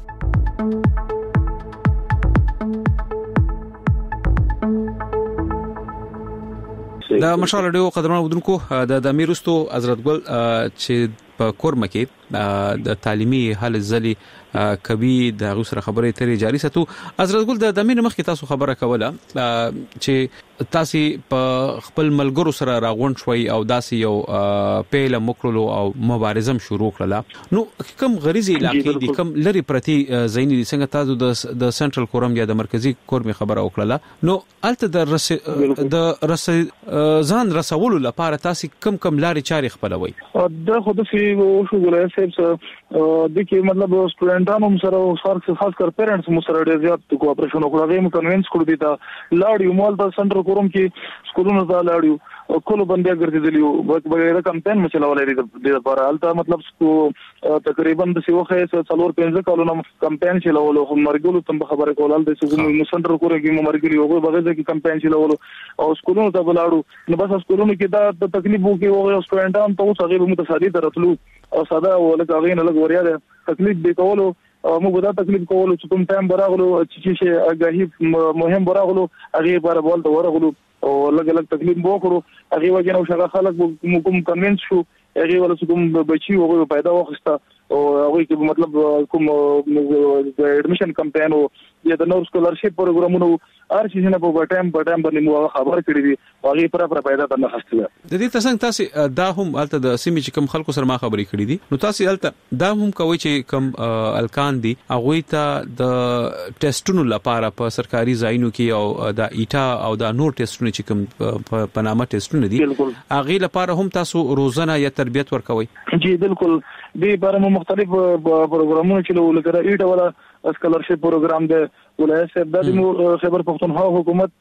دا مشال رادیو قدرمن ودونکو د دمیرستو حضرت ګل چې په کورم کې د تعلیمي حل ځلي کوي د غوسره خبرې ترې جاری ساتو حضرت ګل د دمین مخ کې تاسو خبره کوله چې تاسو په خپل ملګرو سره راغون شوي او داسې یو پیل مکرلو او مبارزم شروع کړله نو کوم غریزي علاقې دي کوم لري پرتی زیني دي څنګه تاسو د د سنټرل کورم یا د مرکزی کورم خبره وکړه نو الته د رس د رس ځان رسولو لپاره تاسو کم کم لاري چاري خپلوي د خود سي وو شو ګلاسه سیب د کې مطلب سټوډنټانو سره خاص خاص کر پیرنټس مو سره ډیر زیات کوآپریشن وکړو هغه مو کنوینس کړو دي ته لاړیو مال د سنټر کوم کې سکولونو ته لاړیو کولو باندې ګرځېدلیو بغیر کمپاین مچلولې د لپاره البته مطلب تقریبا د سیوخه څلور پنځه کالونو کمپاین چلولو هم مرګلو تم خبره کولال د سګو سنټر کور کې مرګلي هغه بغیر کې کمپاین چلولو او سکولونو ته بلاړو نو بس سکولونو کې دا تکلیف وو کې هغه سټوډنټان ته اوس هغه متصادی درتلو او ساده ولکه هغه نه لګ وریا تکلیف دی کولو موږ دا تکلیف کولو چې کوم ټایم براغلو چې شي اگاهي مهم براغلو هغه بار بول ته ورغلو او لګ لګ تکلیف وکړو هغه وجه نو شغه خلک کوم کنوینس شو هغه ولا کوم بچي هغه پیدا وخسته او هغه کې مطلب کوم د اډمیشن کمپاین او د نور سکولرشپ پروګرامونو هر شي نه په ټایم په ټایم باندې مو خبر کړی دي هغه پر پر پیدا تر نه خسته د دې تاسو تاسو دا هم الته د سیمې چې کوم خلکو سره ما خبرې کړې دي نو تاسو الته دا هم کوي چې کوم الکان دي هغه ته د ټیسټونو لپاره په سرکاري ځایونو کې او د ایټا او د نور ټیسټونو چې کوم په نامه ټیسټونه دي هغه لپاره هم تاسو روزانه یا تربیت ورکوي جی بالکل دې باره مو مختلف پروګرامونه چلو لکه ایټا ولا اسکالرشپ پروګرام دی ولایت صاحب د خیبر پختونخوا حکومت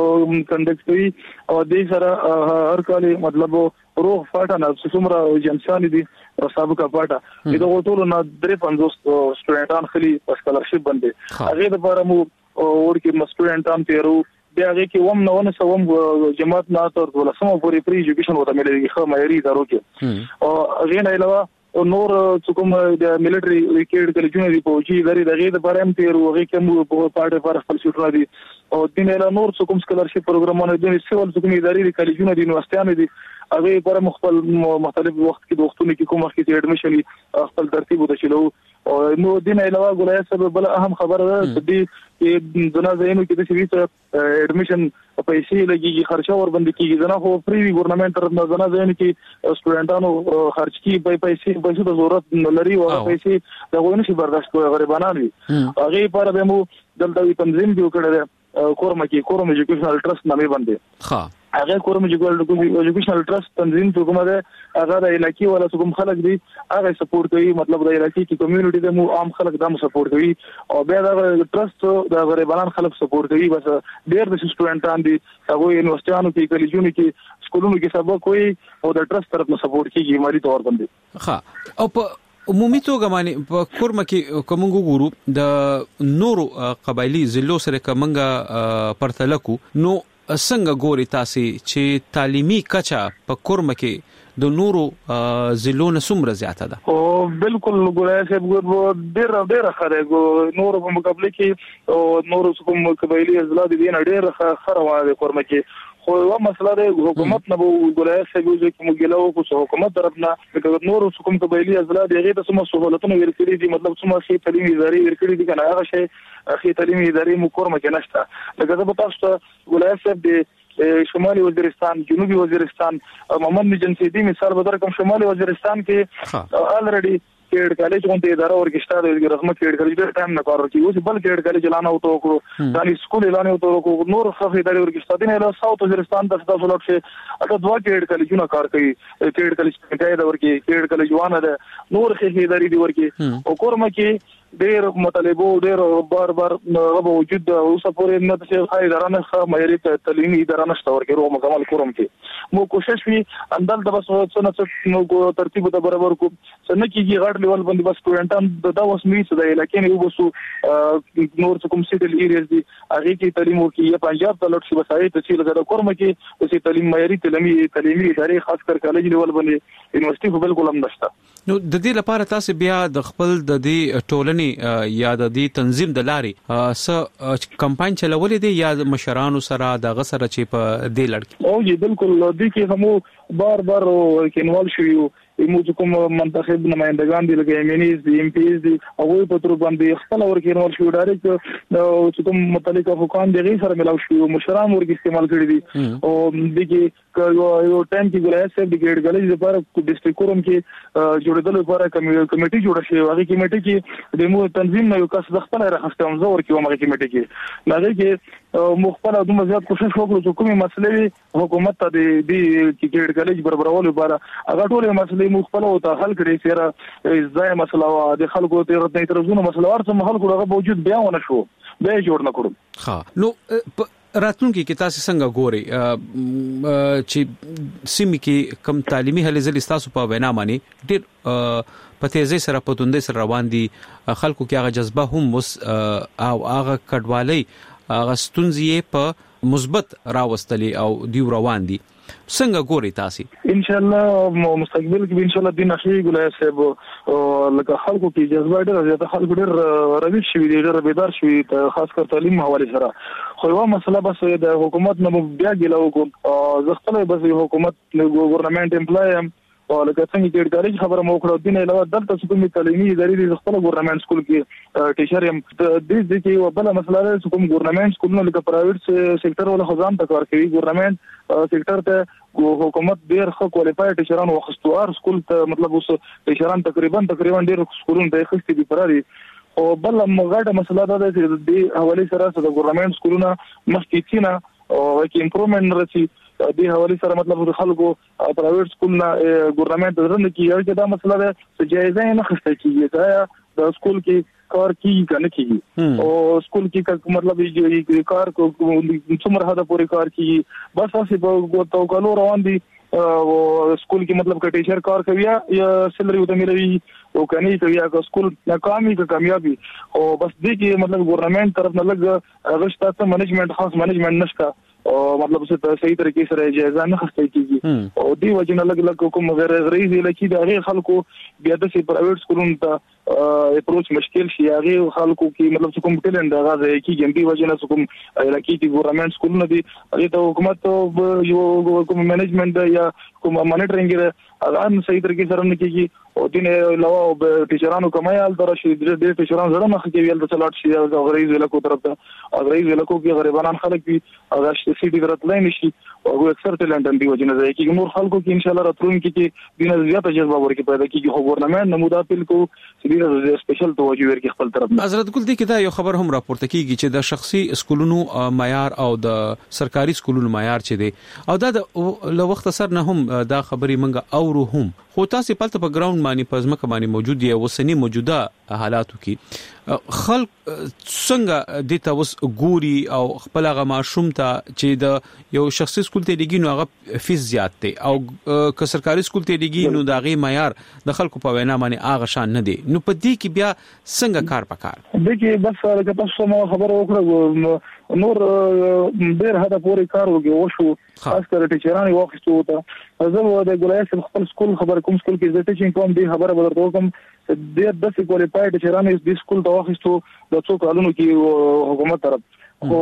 کنډکټ کوي او د سره هر کال مطلب روغ فاټا نه څومره جنسان دي سابقه فاټا دا ټول نه درې پنځوس سټوډنټان خلی اسکالرشپ باندې هغه د لپاره مو ورکه سټوډنټان تیرو بیا هغه کې وم نو نه سوم جماعت نه تر ولسمه پورې پری ایجوکیشن وته ملي خو معیاري ادارو کې او هغه نه علاوه نور څوک د ملټری ریکیډ کلیجونه دی پوجي لري دغه د بارم تیر وغه کوم په پاره پر خپل شوټره دي او د نه نور څوک سکالرشپ پروګرامونه دي سیول څوک اداري کلیجونه دي یونیورسيټانه دي هغه پر مختل مختلف وخت کې د وختونو کې کوم وخت کې اډمیشن خپل ترتیب وته چلو او نو د نه علاوه ګولای سبب بل اهم خبره ده د دې دنا زینو کې د شریته اډمیشن پیسې لګي خرچه ور باندې کیږي ځنه خو فری ګورنمنت تر دنا زینو کې سټوډنټانو خرچ کی په پیسې پیسې د ضرورت لري او پیسې دا غوښنه شي برداشت کوي غریبانان وي هغه پر به مو دلته تنظیم جوړ کړل کورم کې کورم ایجوکیشنل ټرست نامې باندې ها هغه کورم ایجوکیشنل ټرست تنظیم ته کومه ده هغه د علاقې ولا کوم خلک دي هغه سپورټ کوي مطلب د علاقې کې کمیونټي د مو عام خلک د مو سپورټ کوي او بیا د ټرست د غریبانو خلک سپورټ کوي بس ډېر د سټوډنټان دي هغه یونیورسيټانو کې کلیجونو کې سکولونو کې سبق کوي او د ټرست طرف نه سپورټ کیږي مالي تور باندې ها او په عمومي توګه باندې په کورم کې کومنګ ګورو د نورو قبایلی ضلعو سره کومنګ پرتلکو نو څنګه ګوري تاسو چې تعلیمي کچا په کورم کې د نورو ضلعو نه څومره زیاته ده او بالکل ګورای صاحب ګور ډیر ډیر خره نور په مقابله کې او نور کوم قبایلی اضلاع دي نه ډیر خره وایي کورم کې خو یو مسله ده حکومت نه ګولای صاحب چې موږ ګلو کو حکومت طرف نه د نور کوم قبایلی اضلاع دغه د سم سہولتونو ورکړي دي مطلب سم شي تعلیمي اداري ورکړي دي کنه هغه شي اخی تعلیمي اداري مو کورم کې نشته لکه زه په تاسو ګولای صاحب د شمالي وزیرستان جنوبي وزیرستان محمد جنسي دي مثال به درکم شمالي وزیرستان کې الریډي کېډ کالج غونډه اداره ورکشته د رسمت کېډ کالج د ټایم نه کار کوي اوس بل کېډ کالج اعلان اوته وکړو دالي سکول اعلان اوته وکړو نور خفي اداره ورکشته دي نه ساوث وزیرستان د ستاسو لوک شي اته دوا کېډ کالجونه کار کوي کېډ کالج ته د ورکی کېډ کالج وانه ده نور خفي اداري دي ورکی او کورم کې ډېر مطالبه ډېر بار بار غو وجود اوسه پورې نه چې خای درانه خه معیاري تعلیمي اداره نشته ورکه روغ مکمل کورم کې مو کوشش وی اندل د بس څه نه نو ترتیب د برابر کو څنګه کیږي غړ لیول باندې بس سټوډنټان د اوس می څه د علاقې نه وبسو نور کوم سیټل ایریاز دي هغه کې تعلیم ورکي یا پنجاب ته لوټ شي بسای ته چې د کورم کې اوسې تعلیم معیاري تعلیمي تعلیمي ادارې خاص کر کالج لیول باندې یونیورسيټي په بالکل هم نشته نو د دې لپاره تاسو بیا د خپل د دې ټولنې یا د دې تنظیم د لارې س کمپاین چلولې دي یا مشرانو سره د غسر چې په دې لړ او جی بالکل د کې هم بار بار کینوال شویو مو کوم منتخب نمائندگان دي لکه ایمنیز دي ام پیز دي او په تر باندې خپل ورکینول شو ډایرکټ او کوم متعلقه حکام دي غي سره ملاو شو مشران ورګ استعمال کړی دي او د کې یو ټایم کې ګلای سره د ګډ کالج لپاره ډیسټریکټ کورم کې جوړېدل لپاره کمیټي جوړه شي هغه کمیټي کې د مو تنظیم نه یو کس د خپل راخسته هم زور کې هغه کمیټي کې هغه کې مخبل د مزيات کوشش وکړو چې کومې مسلې حکومت ته د د ټیکټ کالج برابرولو لپاره هغه ټولې مسلې مخبل او ته حل کړي چې ځای مسله وا د خلکو ته راتنه ترزونه مسله ورته محل کړه هغه موجود بیا ونه شو به جوړ نه کړو. ها نو راتلونکي کې تاسو څنګه ګوري چې سیمه کې کم تعلیمي هلې ځل تاسو په وینا باندې ډېر په تیزی سره په توندې سره روان دي خلکو کې هغه جذبه هم مس او هغه کډوالۍ هغه ستونزې په مثبت راوستلې او دی روان دي څنګه ګوري تاسو؟ ان شاء الله مستقبل کې ان شاء الله د نشي ګولای صاحب لکه خلکو کې جذبه ډېر زیاته خلکو ډېر رویش شوی دي ډېر بیدار شوی خاص کر تعلیم حواله سره خو یو مسله بس د حکومت نه بیا ګلو کو زغتله بس حکومت ګورنمنت امپلای او لکه څنګه چې ډیرې خبره مو کړو دینه علاوه دلته چې کومې تعلیمي ادارې د خپل ګورنمنت سکول کې ټیچر یم د دې کې یو بل مسله ده چې کوم ګورنمنت سکولونه لکه پرایویټ سېکټر ولا خزان ته کار کوي ګورنمنت سېکټر ته حکومت ډیر ښه کوالیفاید ټیچران وخستو ار سکول ته مطلب اوس ټیچران تقریبا تقریبا ډیر سکولونه د خستې دي پراري او بل مغاډه مسله ده چې د حواله سره د ګورنمنت سکولونه مخکې کینا او کې امپروومنت رسي د حواله سره مطلب د خلکو پرایویټ سکول نه ګورنمنت درنه کې یو دا مسله ده چې جایزه نه خسته کیږي دا د سکول کې کار کیږي کنه کیږي او سکول کې مطلب یې کار کو څومره حدا پورې کار کیږي بس اسی په توکلو روان دي او سکول کې مطلب ک ټیچر کار کوي یا سیلری وته ملوي او کني کوي یا سکول ناکامي که کامیابی او بس دې کې مطلب ګورنمنت طرف نه لګ غشته منیجمنت خاص منیجمنت نشته او مطلب څه صحیح طریقې سره اجازه نه خسته کیږي او دی وجنه لګ لګ کوم غیر غیر دی لکه د هغه خلکو بیا د پرایویټ سکولونو ته اپروچ مشکل شي هغه خلکو کې مطلب کوم ټیلنټ هغه ځای کې ګمبي وجنه کوم لکه د ګورنمنت سکولونو دی هغه ته حکومت یو کوم منیجمنت یا کوم مانیټرینګ هغه صحیح طریقې سره نه کیږي او دینه علاوه ټیچرانو کمایال درشي د ټیچرانو زړه مخ کې ویل د چلاټ شي او غریز ولکو طرف ته غریز ولکو کې غریبانان خلک وي هغه سيټي درتلای نشي او اکثر ټیلنټ دی وجنه ځای کې نور خلکو کې ان شاء الله راتلونکي کې دینه زیاته جذبه ورکې پیدا کیږي خو ګورنمنت نمودا پیل کو سړي سپیشل توجه ورکې خپل طرف حضرت ګل دی کې دا یو خبر هم راپورته کیږي چې د شخصي سکولونو معیار او د سرکاري سکولونو معیار چي دي او دا د لو وخت سره نه هم دا خبري منګه اورو هم خو تاسو پلته په ګراوند باندې په ځمکه باندې موجود دي وسنی موجوده حالاتو کې خلک څنګه د تاسو ګوري او خپل غ ماشوم ته چې د یو شخصي سکول ته دیږي نو هغه فیس زیات دی او که سرکاري سکول ته دیږي نو دا غي معیار د خلکو په وینا باندې هغه شان نه دی نو په دې کې بیا څنګه کار پکار د کې بس هغه تاسو مو خبر وکړو نور ډیر هدا پوری کار وکړو وشو خاص کر ټیچرانو وخت ته زه د ګولای خپل سکول خبر کوم سکول کې د ټیچینګ کوم دی خبره بدرته کوم د داسې کوالیفاید ټیچرانو د سکول ته واخستو د څو کالونو کې حکومت طرف خو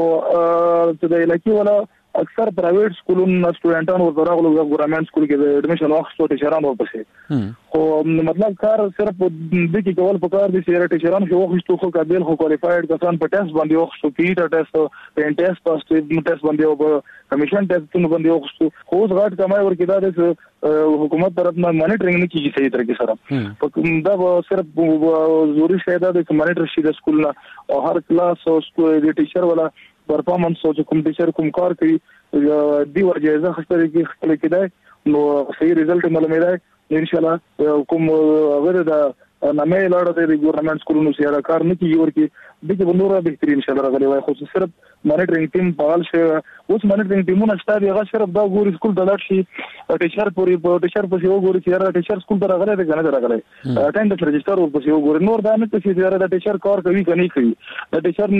چې د علاقې ولا اکثر پرایویټ سکولونو سټوډنټانو ورغلو ګورنمنت سکول کې د اډمیشن واخستو ټیچرانو ورپسې خو مطلب کار صرف د دې کول په کار دي چې ټیچرانو کې واخستو خو قابل خو کوالیفاید کسان په ټیسټ باندې واخستو پیټ ټیسټ پین ټیسټ پاس ټیسټ باندې او کمیشن ټیسټ باندې واخستو خو اوس غاټ کمای ورکې دا د حکومت طرف نه مانیټرینګ نه کیږي صحیح طریقې سره دا صرف ضروري شی دا د مانیټر شي د سکول نه او هر کلاس او سکول د ټیچر ولا پرفارمنس او کوم ټیچر کوم کار کوي دی ورجه خسته کې خپل کېدای نو صحیح ریزلټ معلومه ده ان شاء الله کوم غره دا نامه لاړه د ګورنمنت سکولونو سره کار نه کیږي ورکه د کې بنوره بهترین ان شاء الله غلي وای خو صرف مانیټرینګ ټیم فعال شي اوس مانیټرینګ ټیمونه شته دی هغه صرف دا ګوري سکول ته لاړ شي ټیچر پوری ټیچر په یو ګوري چې ټیچر سکول ته راغلی دی کنه راغلی اټینډنس رجستر ور په یو ګوري نور دا نه چې دا ټیچر کار کوي کني کوي دا ټیچر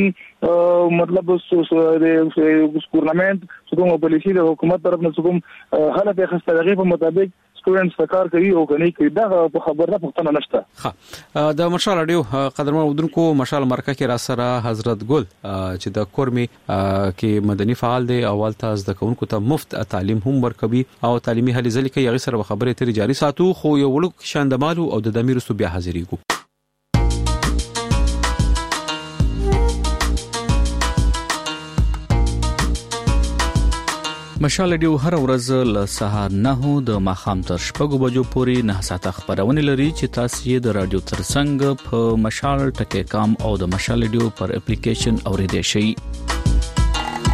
مطلب د ګورنمنت کوم پالیسی د حکومت طرف نه کوم حالت خسته دغه په مطابق سټوډنټس کار کوي او کني کوي دا خبره پښتنه نشته ها د مشال اډیو قدرمن ودونکو مشال مرکه کې را سره حضرت ګل چې د کورمي کې مدني فعال دی اول تاسو د کوونکو ته مفت تعلیم هم ورکوي او تعلیمي هلي ځل کې یغي سره خبره تر جاري ساتو خو یو وړو شاندمالو او د دمیرستو بیا حاضرېګو مشال ډیو هر ورځ له سهار نه د ماخام تر شپږو بجو پورې نه ساعته خبرونه لري چې تاسو یې د رادیو ترڅنګ په مشال ټکی کام او د مشال ډیو پر اپلیکیشن اوریدئ شئ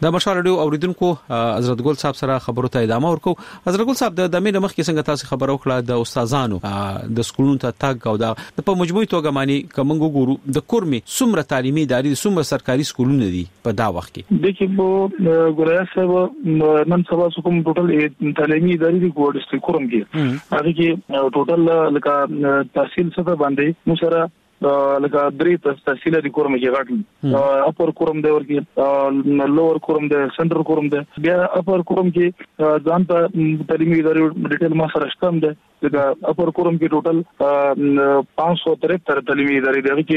د مشال رادیو اوریدونکو حضرت ګل صاحب سره خبرو ته ادامه ورکو. حضرت ګل صاحب د دمه مخ کې څنګه تاسو خبرو کړه د استادانو د سکولونو ته تاګ او د په مجموعي توګه معنی کومو ګورو د کورمي څومره تعلیمي ادارې څومره سرکاري سکولونه دي په دا وخت کې؟ د کې په ګوریا صاحب نن سبا کوم ټوټل تعلیمي ادارې دي کوډ ست کورم کې هغه کې ټوټل لکه تحصیل څخه باندې مو سره لکه درې تحصیل دي کورم کې غاټل اپر کورم دی ورکی لوور کورم دی سنټر کورم دی بیا اپر کورم کې ځان ته تعلیمي ادارې ډیټیل ما سره شتم دی لکه اپر کورم کې ټوټل پانچ سو ترہتر تعلیمي ادارې دي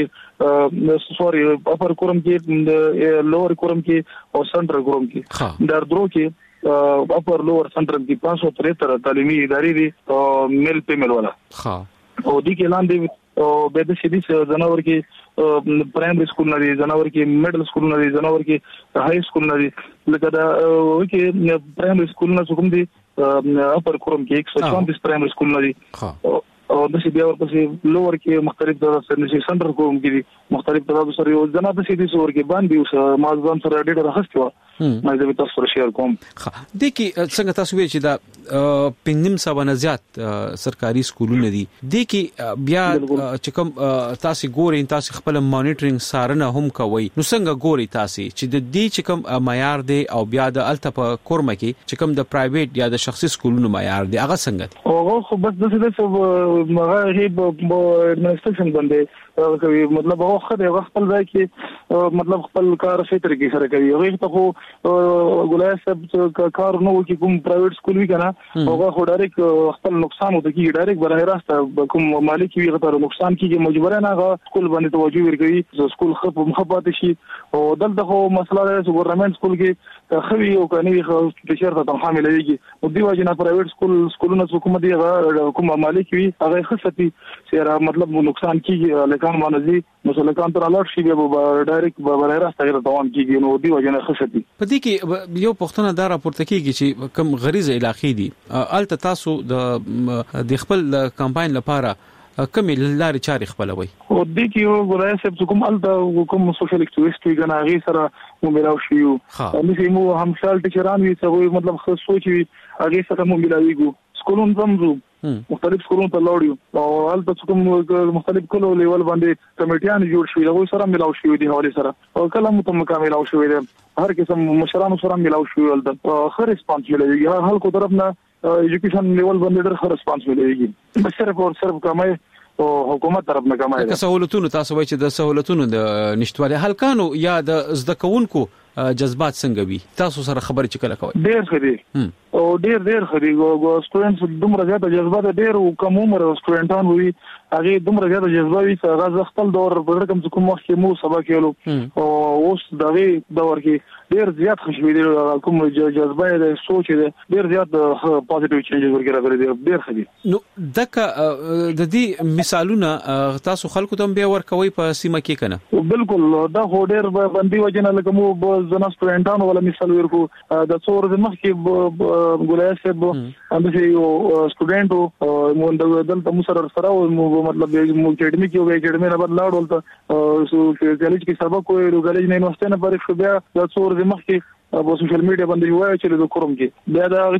کې سوري اپر کورم کې لوور کورم کې او سنټر کورم کې در درو کې اپر لوور سنټر کې پانچ سو ترہتر تعلیمي ادارې دي میل پیمل والا ها او دي کې لاندې او به د شدي زناور کې پرایمري سکول نه دي زناور کې میډل سکول نه دي زناور کې هاي سکول نه دي لکه دا کې پرایمري سکول نه کوم دي اپر کورم کې ایک سو چونتیس پرایمري سکول نه دي او د سی بیا ورپسې لوور کې مختلف د سرنسي سنټر کوم کې مختلف د سره یو ځنا د سیدي سور کې باندې اوس مازغان سره ډېر راخستو ما دې تاسو سره شیر کوم. د کې څنګه تاسو وی چې دا پنځم سو نه زیات سرکاري سکولونه دي د کې بیا چې کوم تاسو ګورئ تاسو خپل مانیټرینګ سارنه هم کوي نو څنګه ګورئ تاسو چې د دې چې کوم معیار دی او بیا د التپه کورمه کې چې کوم د پرایویټ یا د شخصي سکولونو معیار دی هغه څنګه دی؟ او خو بس د څه مغه هی په ایڈمنسټریشن باندې کوي مطلب هغه خدای خپل ځای کې مطلب خپل کار په طریقې سره کوي هغه ته خو ګولای صاحب کار نو کې کوم پرایویټ سکول وی کنه هغه خو ډایرک خپل نقصان وته کې ډایرک براه راست کوم مالک وی غته نقصان کیږي مجبور نه هغه سکول باندې توجه ورکوي سکول خپ مخبات شي او دلته خو مسله ده چې ګورنمنت سکول کې خوي او کني خو د شرطه تنخواه ملويږي او دی واجب نه پرایویټ سکول سکولونه حکومت دی هغه کوم مالک وی هغه خصتي چې مطلب نقصان کیږي لکه مانځي مسلکان تر الرټ شي به ډایرکټ به برای راست غیر دوام کیږي نو دی وجنه خصتي په دې کې یو پښتنه دا راپورته کیږي چې کم غریزه علاقې دي الته تاسو د د خپل کمپاین لپاره کوم لارې چارې خپلوي او د کې یو ګورای صاحب کوم الته کوم سوشل اکټیویسټ وی کنه هغه سره مو ملاو شي او مو هم شال ټیچران وی څه مطلب خو سوچ وی هغه سره مو ملاويګو سکولون زمزو مختلف سکولونو ته لاړیو او البته کوم مختلف کلو لیول باندې کمیټیان جوړ شوي هغه سره ملاو شوي دي حواله سره او کله مو ته مکمل او شوي دي هر قسم مشرانو سره ملاو شوي البته خر ریسپانس ملوي هر حال کو طرف نه ایجوکیشن لیول باندې ډېر خر ریسپانس ملوي بس صرف او صرف کمای او حکومت طرف نه کمای که سہولتونو تاسو وایي چې د سہولتونو د نشټوالي هلکانو یا د زده کوونکو جذبات څنګه وي تاسو سره خبرې چکله کوي ډېر خدي او ډېر ډېر خدي ګو سټوډنټس دومره زیاته جذبات ډېر او کوم عمر سټوډنټان وي هغه دومره زیاته جذبه وي چې هغه خپل دور په رقم چې کوم وخت کې مو سبق کېلو او اوس دغه دور کې ډېر زیات خوشبو دي کوم جذبه د سوچ دي ډېر زیات پوزټیو چینجز ورګه راغلي دي ډېر خدي نو دغه د دې مثالونه تاسو خلکو ته بیا ورکوي په سیمه کې کنه بالکل دا هو ډېر باندې وجنه لکه مو زنا سټوډنټانو ولا مثال ورکو د څور د مخ کې ګولای صاحب اندسه یو سټوډنټ مو دلته مو سره سره مطلب مو اکیډمي کې وې اکیډمي نه بدلاړ ولته سو کالج کې سبق وې کالج نه یونیورسيټي نه پاره شو بیا د څور د مخ کې په سوشل میډیا باندې وایي چې د کوم کې بیا دا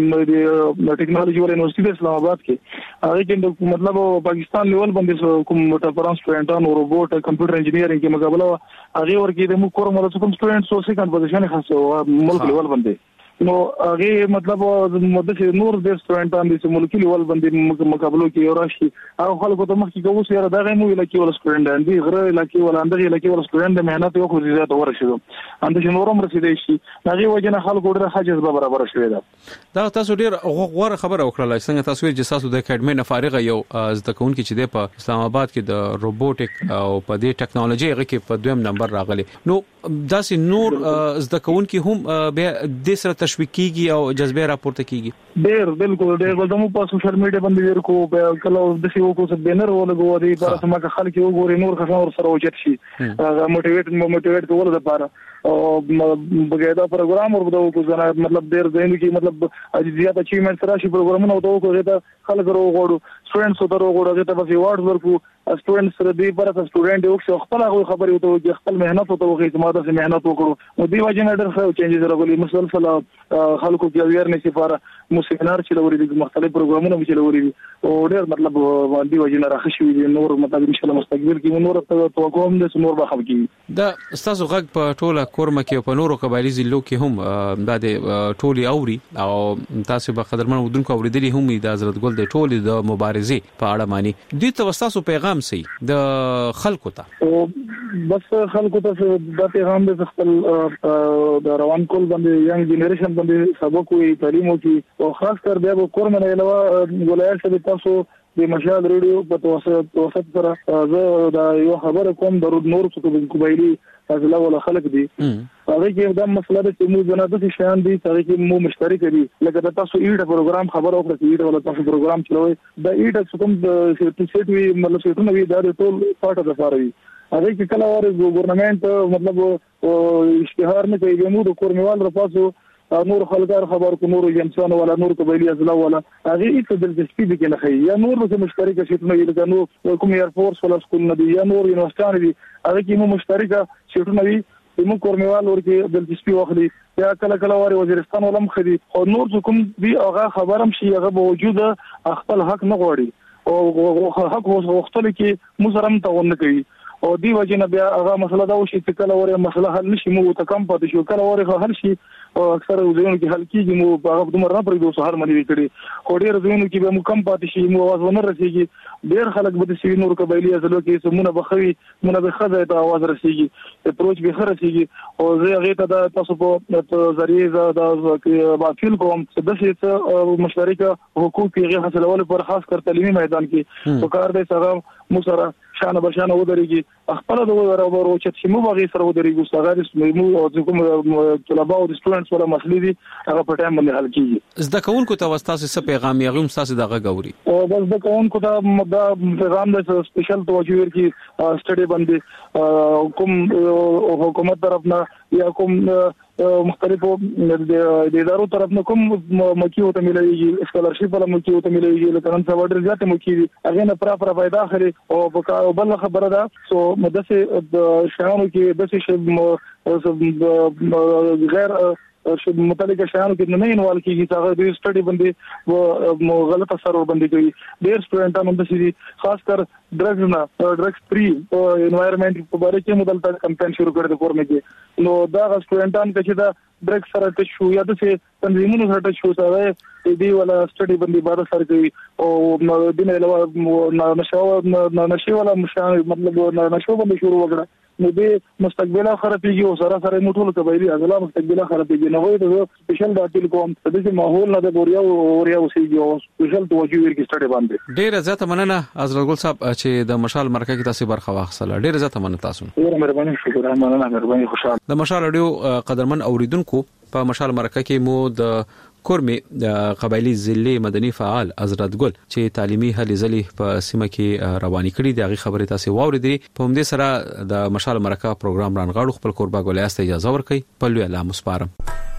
چې د ټیکنالوژي ور یونیورسيټي د اسلام آباد کې هغه کې مطلب پاکستان لیول باندې کوم ټاپران سټوډنټانو روبوټ کمپیوټر انجینیرینګ کې مقابله هغه ورکې د مو کوم ور کوم سټوډنټ سو سیکنډ پوزیشن خاصه ملک لیول باندې نو هغه مطلب مده نور د سټوډنټان د ملکی لیول باندې مقابله کې راشي او خلکو ته مخکې کوو چې دا غو لکه ول سټوډنټان دي غره لکه ول اندغه لکه ول سټوډنټ د مهنت یو خو زیات ورشي اند چې نورم رسیدي شي هغه وجنه خلکو ډېر حاجز به برابر شوی دا دا تاسو ډېر غوړه خبره وکړه څنګه تاسو چې تاسو د اکیډمي نه فارغ یو زده کوونکي چې د اسلام آباد کې د روبوټیک او په دې ټیکنالوژي هغه کې په دویم نمبر راغلي نو داسې نور زده کوونکي هم به د سره تشویق کیږي او جذبه راپورته کیږي ډېر بالکل ډېر زمو په سوشل میډیا باندې ورکو په کله د سی وکړو څه بینر ولګو دی پر سمه خلک وګوري نور خبر سره وچت شي هغه موټیویټ موټیویټ کول لپاره او بغیر پروګرام ورته وکړو مطلب ډېر دین کې مطلب اجزیات اچیومنټ راشي پروګرامونه وته وکړو ته خلک ورو غوړو سټوډنټس ته ورو غوړو ته په وارډ ورکو سټوډنټ سره دی پر سټوډنټ یو څه خپل هغه خبرې وته چې خپل مهنت وته وخی چې ماده سره مهنت وکړو نو دی وجه نه ډېر ښه چینجز راغلي مسلسل خلکو کې اویرنس لپاره مو سیمینار چې لوري دي مختلف پروګرامونه چې لوري دي او ډېر مطلب دی وجه نه راخښوي دي نور مطلب ان شاء الله مستقبل کې نور توقع هم د نور به خبري دا استاسو غږ په ټوله کورمه کې په نورو قبایلی ضلعو کې هم د ټولي اوري او تاسو به قدرمن ودونکو اوریدلی هم د حضرت ګل د ټولي د مبارزې په اړه معنی دوی ته وستاسو پیغام سي د خلکو ته بس خلکو ته د پیغام د خپل د روان کول باندې ینګ جنریشن باندې سبق وي تعلیم وکي او خاص کر بیا کورمه نه علاوه ولایت څخه تاسو د مشال ریډیو په توسط سره زه دا یو خبره کوم د نور څخه قبایلی فاصله ولا خلق دي هغه کې دا مسله د چې موږ نه د شیان دي هغه کې مو مشترک دي لکه تاسو ایډ پروګرام خبر او کړی ولا تاسو پروګرام چلوي دا ایډ څه کوم د سیټ وی مطلب سیټونه وی دا ټول پارت د فاروي هغه کې کله واره ګورنمنت مطلب اشتهار نه کوي موږ د کورنوال رپاسو نور خلګار خبر کو نور جنسان ولا نور قبایلی ازلا ولا هغه هیڅ دلچسپي دي کې نه خي یا نور د مشترک شیټونه یل کنو کوم ایر فورس ولا سکول نه دي یا نور یونیورسيټان دي هغه کې مو مشترک شیټونه وي موږ کورنوال ورکه دلچسپي واخلي یا کله کله واره وزیرستان ولم خدي او نور کوم دي هغه خبرم شي هغه بوجود خپل حق نه غوړي او حق وختل کې مزرم ته ونه کوي او دی وجه نه بیا هغه مسله دا وشي چې کله وره مسله حل نشي مو ته کم پاتې شو کله وره حل شي او اکثر ځینو کې حل کیږي مو هغه د مرنه پرې دوه سهار منی کړي خو ډیر ځینو کې به مو کم پاتې شي مو आवाज ونه رسیږي ډیر خلک به د سی نور قبایلی ازلو کې سمونه بخوي مونږ به خزه ته आवाज رسیږي اپروچ به خرسیږي او زه هغه ته د تاسو په ذریعہ د باطل کوم د څه مشترکه حقوق یې حاصلول پر خاص کر تعلیمي میدان کې په کار دی سره مو سره شانه بشانه ودرېږي خپل د ورو چې مو باغې سره ودرېږي څنګه مو او کوم طلبه او سټوډنټس ولا مسلې دي هغه په ټایم باندې حل کیږي زده کوونکو ته وستاسو څه پیغام یې غوښم تاسو دغه غوري او بس د کوونکو ته دا پیغام د سپیشل توجه ورکی سټډي باندې کوم حکومت طرف نه یا کوم مختلفو د ادارو طرف نه کوم مکی وته ملایږي اسکالرشپ ولا مکی وته ملایږي لکه نن څو ډیر زیات مکی دي هغه نه پر پر فائدہ اخلي او بل خبره ده سو مدرسه د شانو کې د څه غیر متعلقه شیانو کې نه انوال کیږي چې هغه د سټډي باندې مو غلط اثر ور باندې کوي ډیر سټوډنټانو د سړي خاص کر ډرګز نه ډرګز فری انوایرنمنت په اړه کې مدلته کمپاین شروع کړی د فورمه کې نو دا سټوډنټان چې دا ډرګز سره ټچ شو یا د تنظیمونو سره ټچ شو سره دی ولا سټډي باندې بار سره کوي او د نه علاوه نشو نشو ولا مشان مطلب نشو باندې شروع وکړه نو د مستقبل خرابېږي او سره سره موټول قبایلی ازلا مستقبل خرابېږي نو وایي د سپیشل باطل کوم د دې ماحول نه د بوریا او اوریا اوسېږي او سپیشل توجه ورکړي سټډي باندې ډیر زیاته مننه حضرت ګل صاحب چې د مشال مرکه کې تاسو برخه واخیستله ډیر زیاته مننه تاسو ډیر مهرباني شکر مننه مهرباني خوشاله د مشال اډیو قدرمن اوریدونکو په مشال مرکه کې مو د کورمي د قبایلی ضلع مدني فعال حضرت ګل چې تعلیمي هلې ځلې په سیمه کې رواني کړي دغه خبره تاسو واوریدې په همدې سره د مشال مرکه پروګرام رانغاړو خپل کورباګ ولایت اجازه ورکړي په لوی الله مسپارم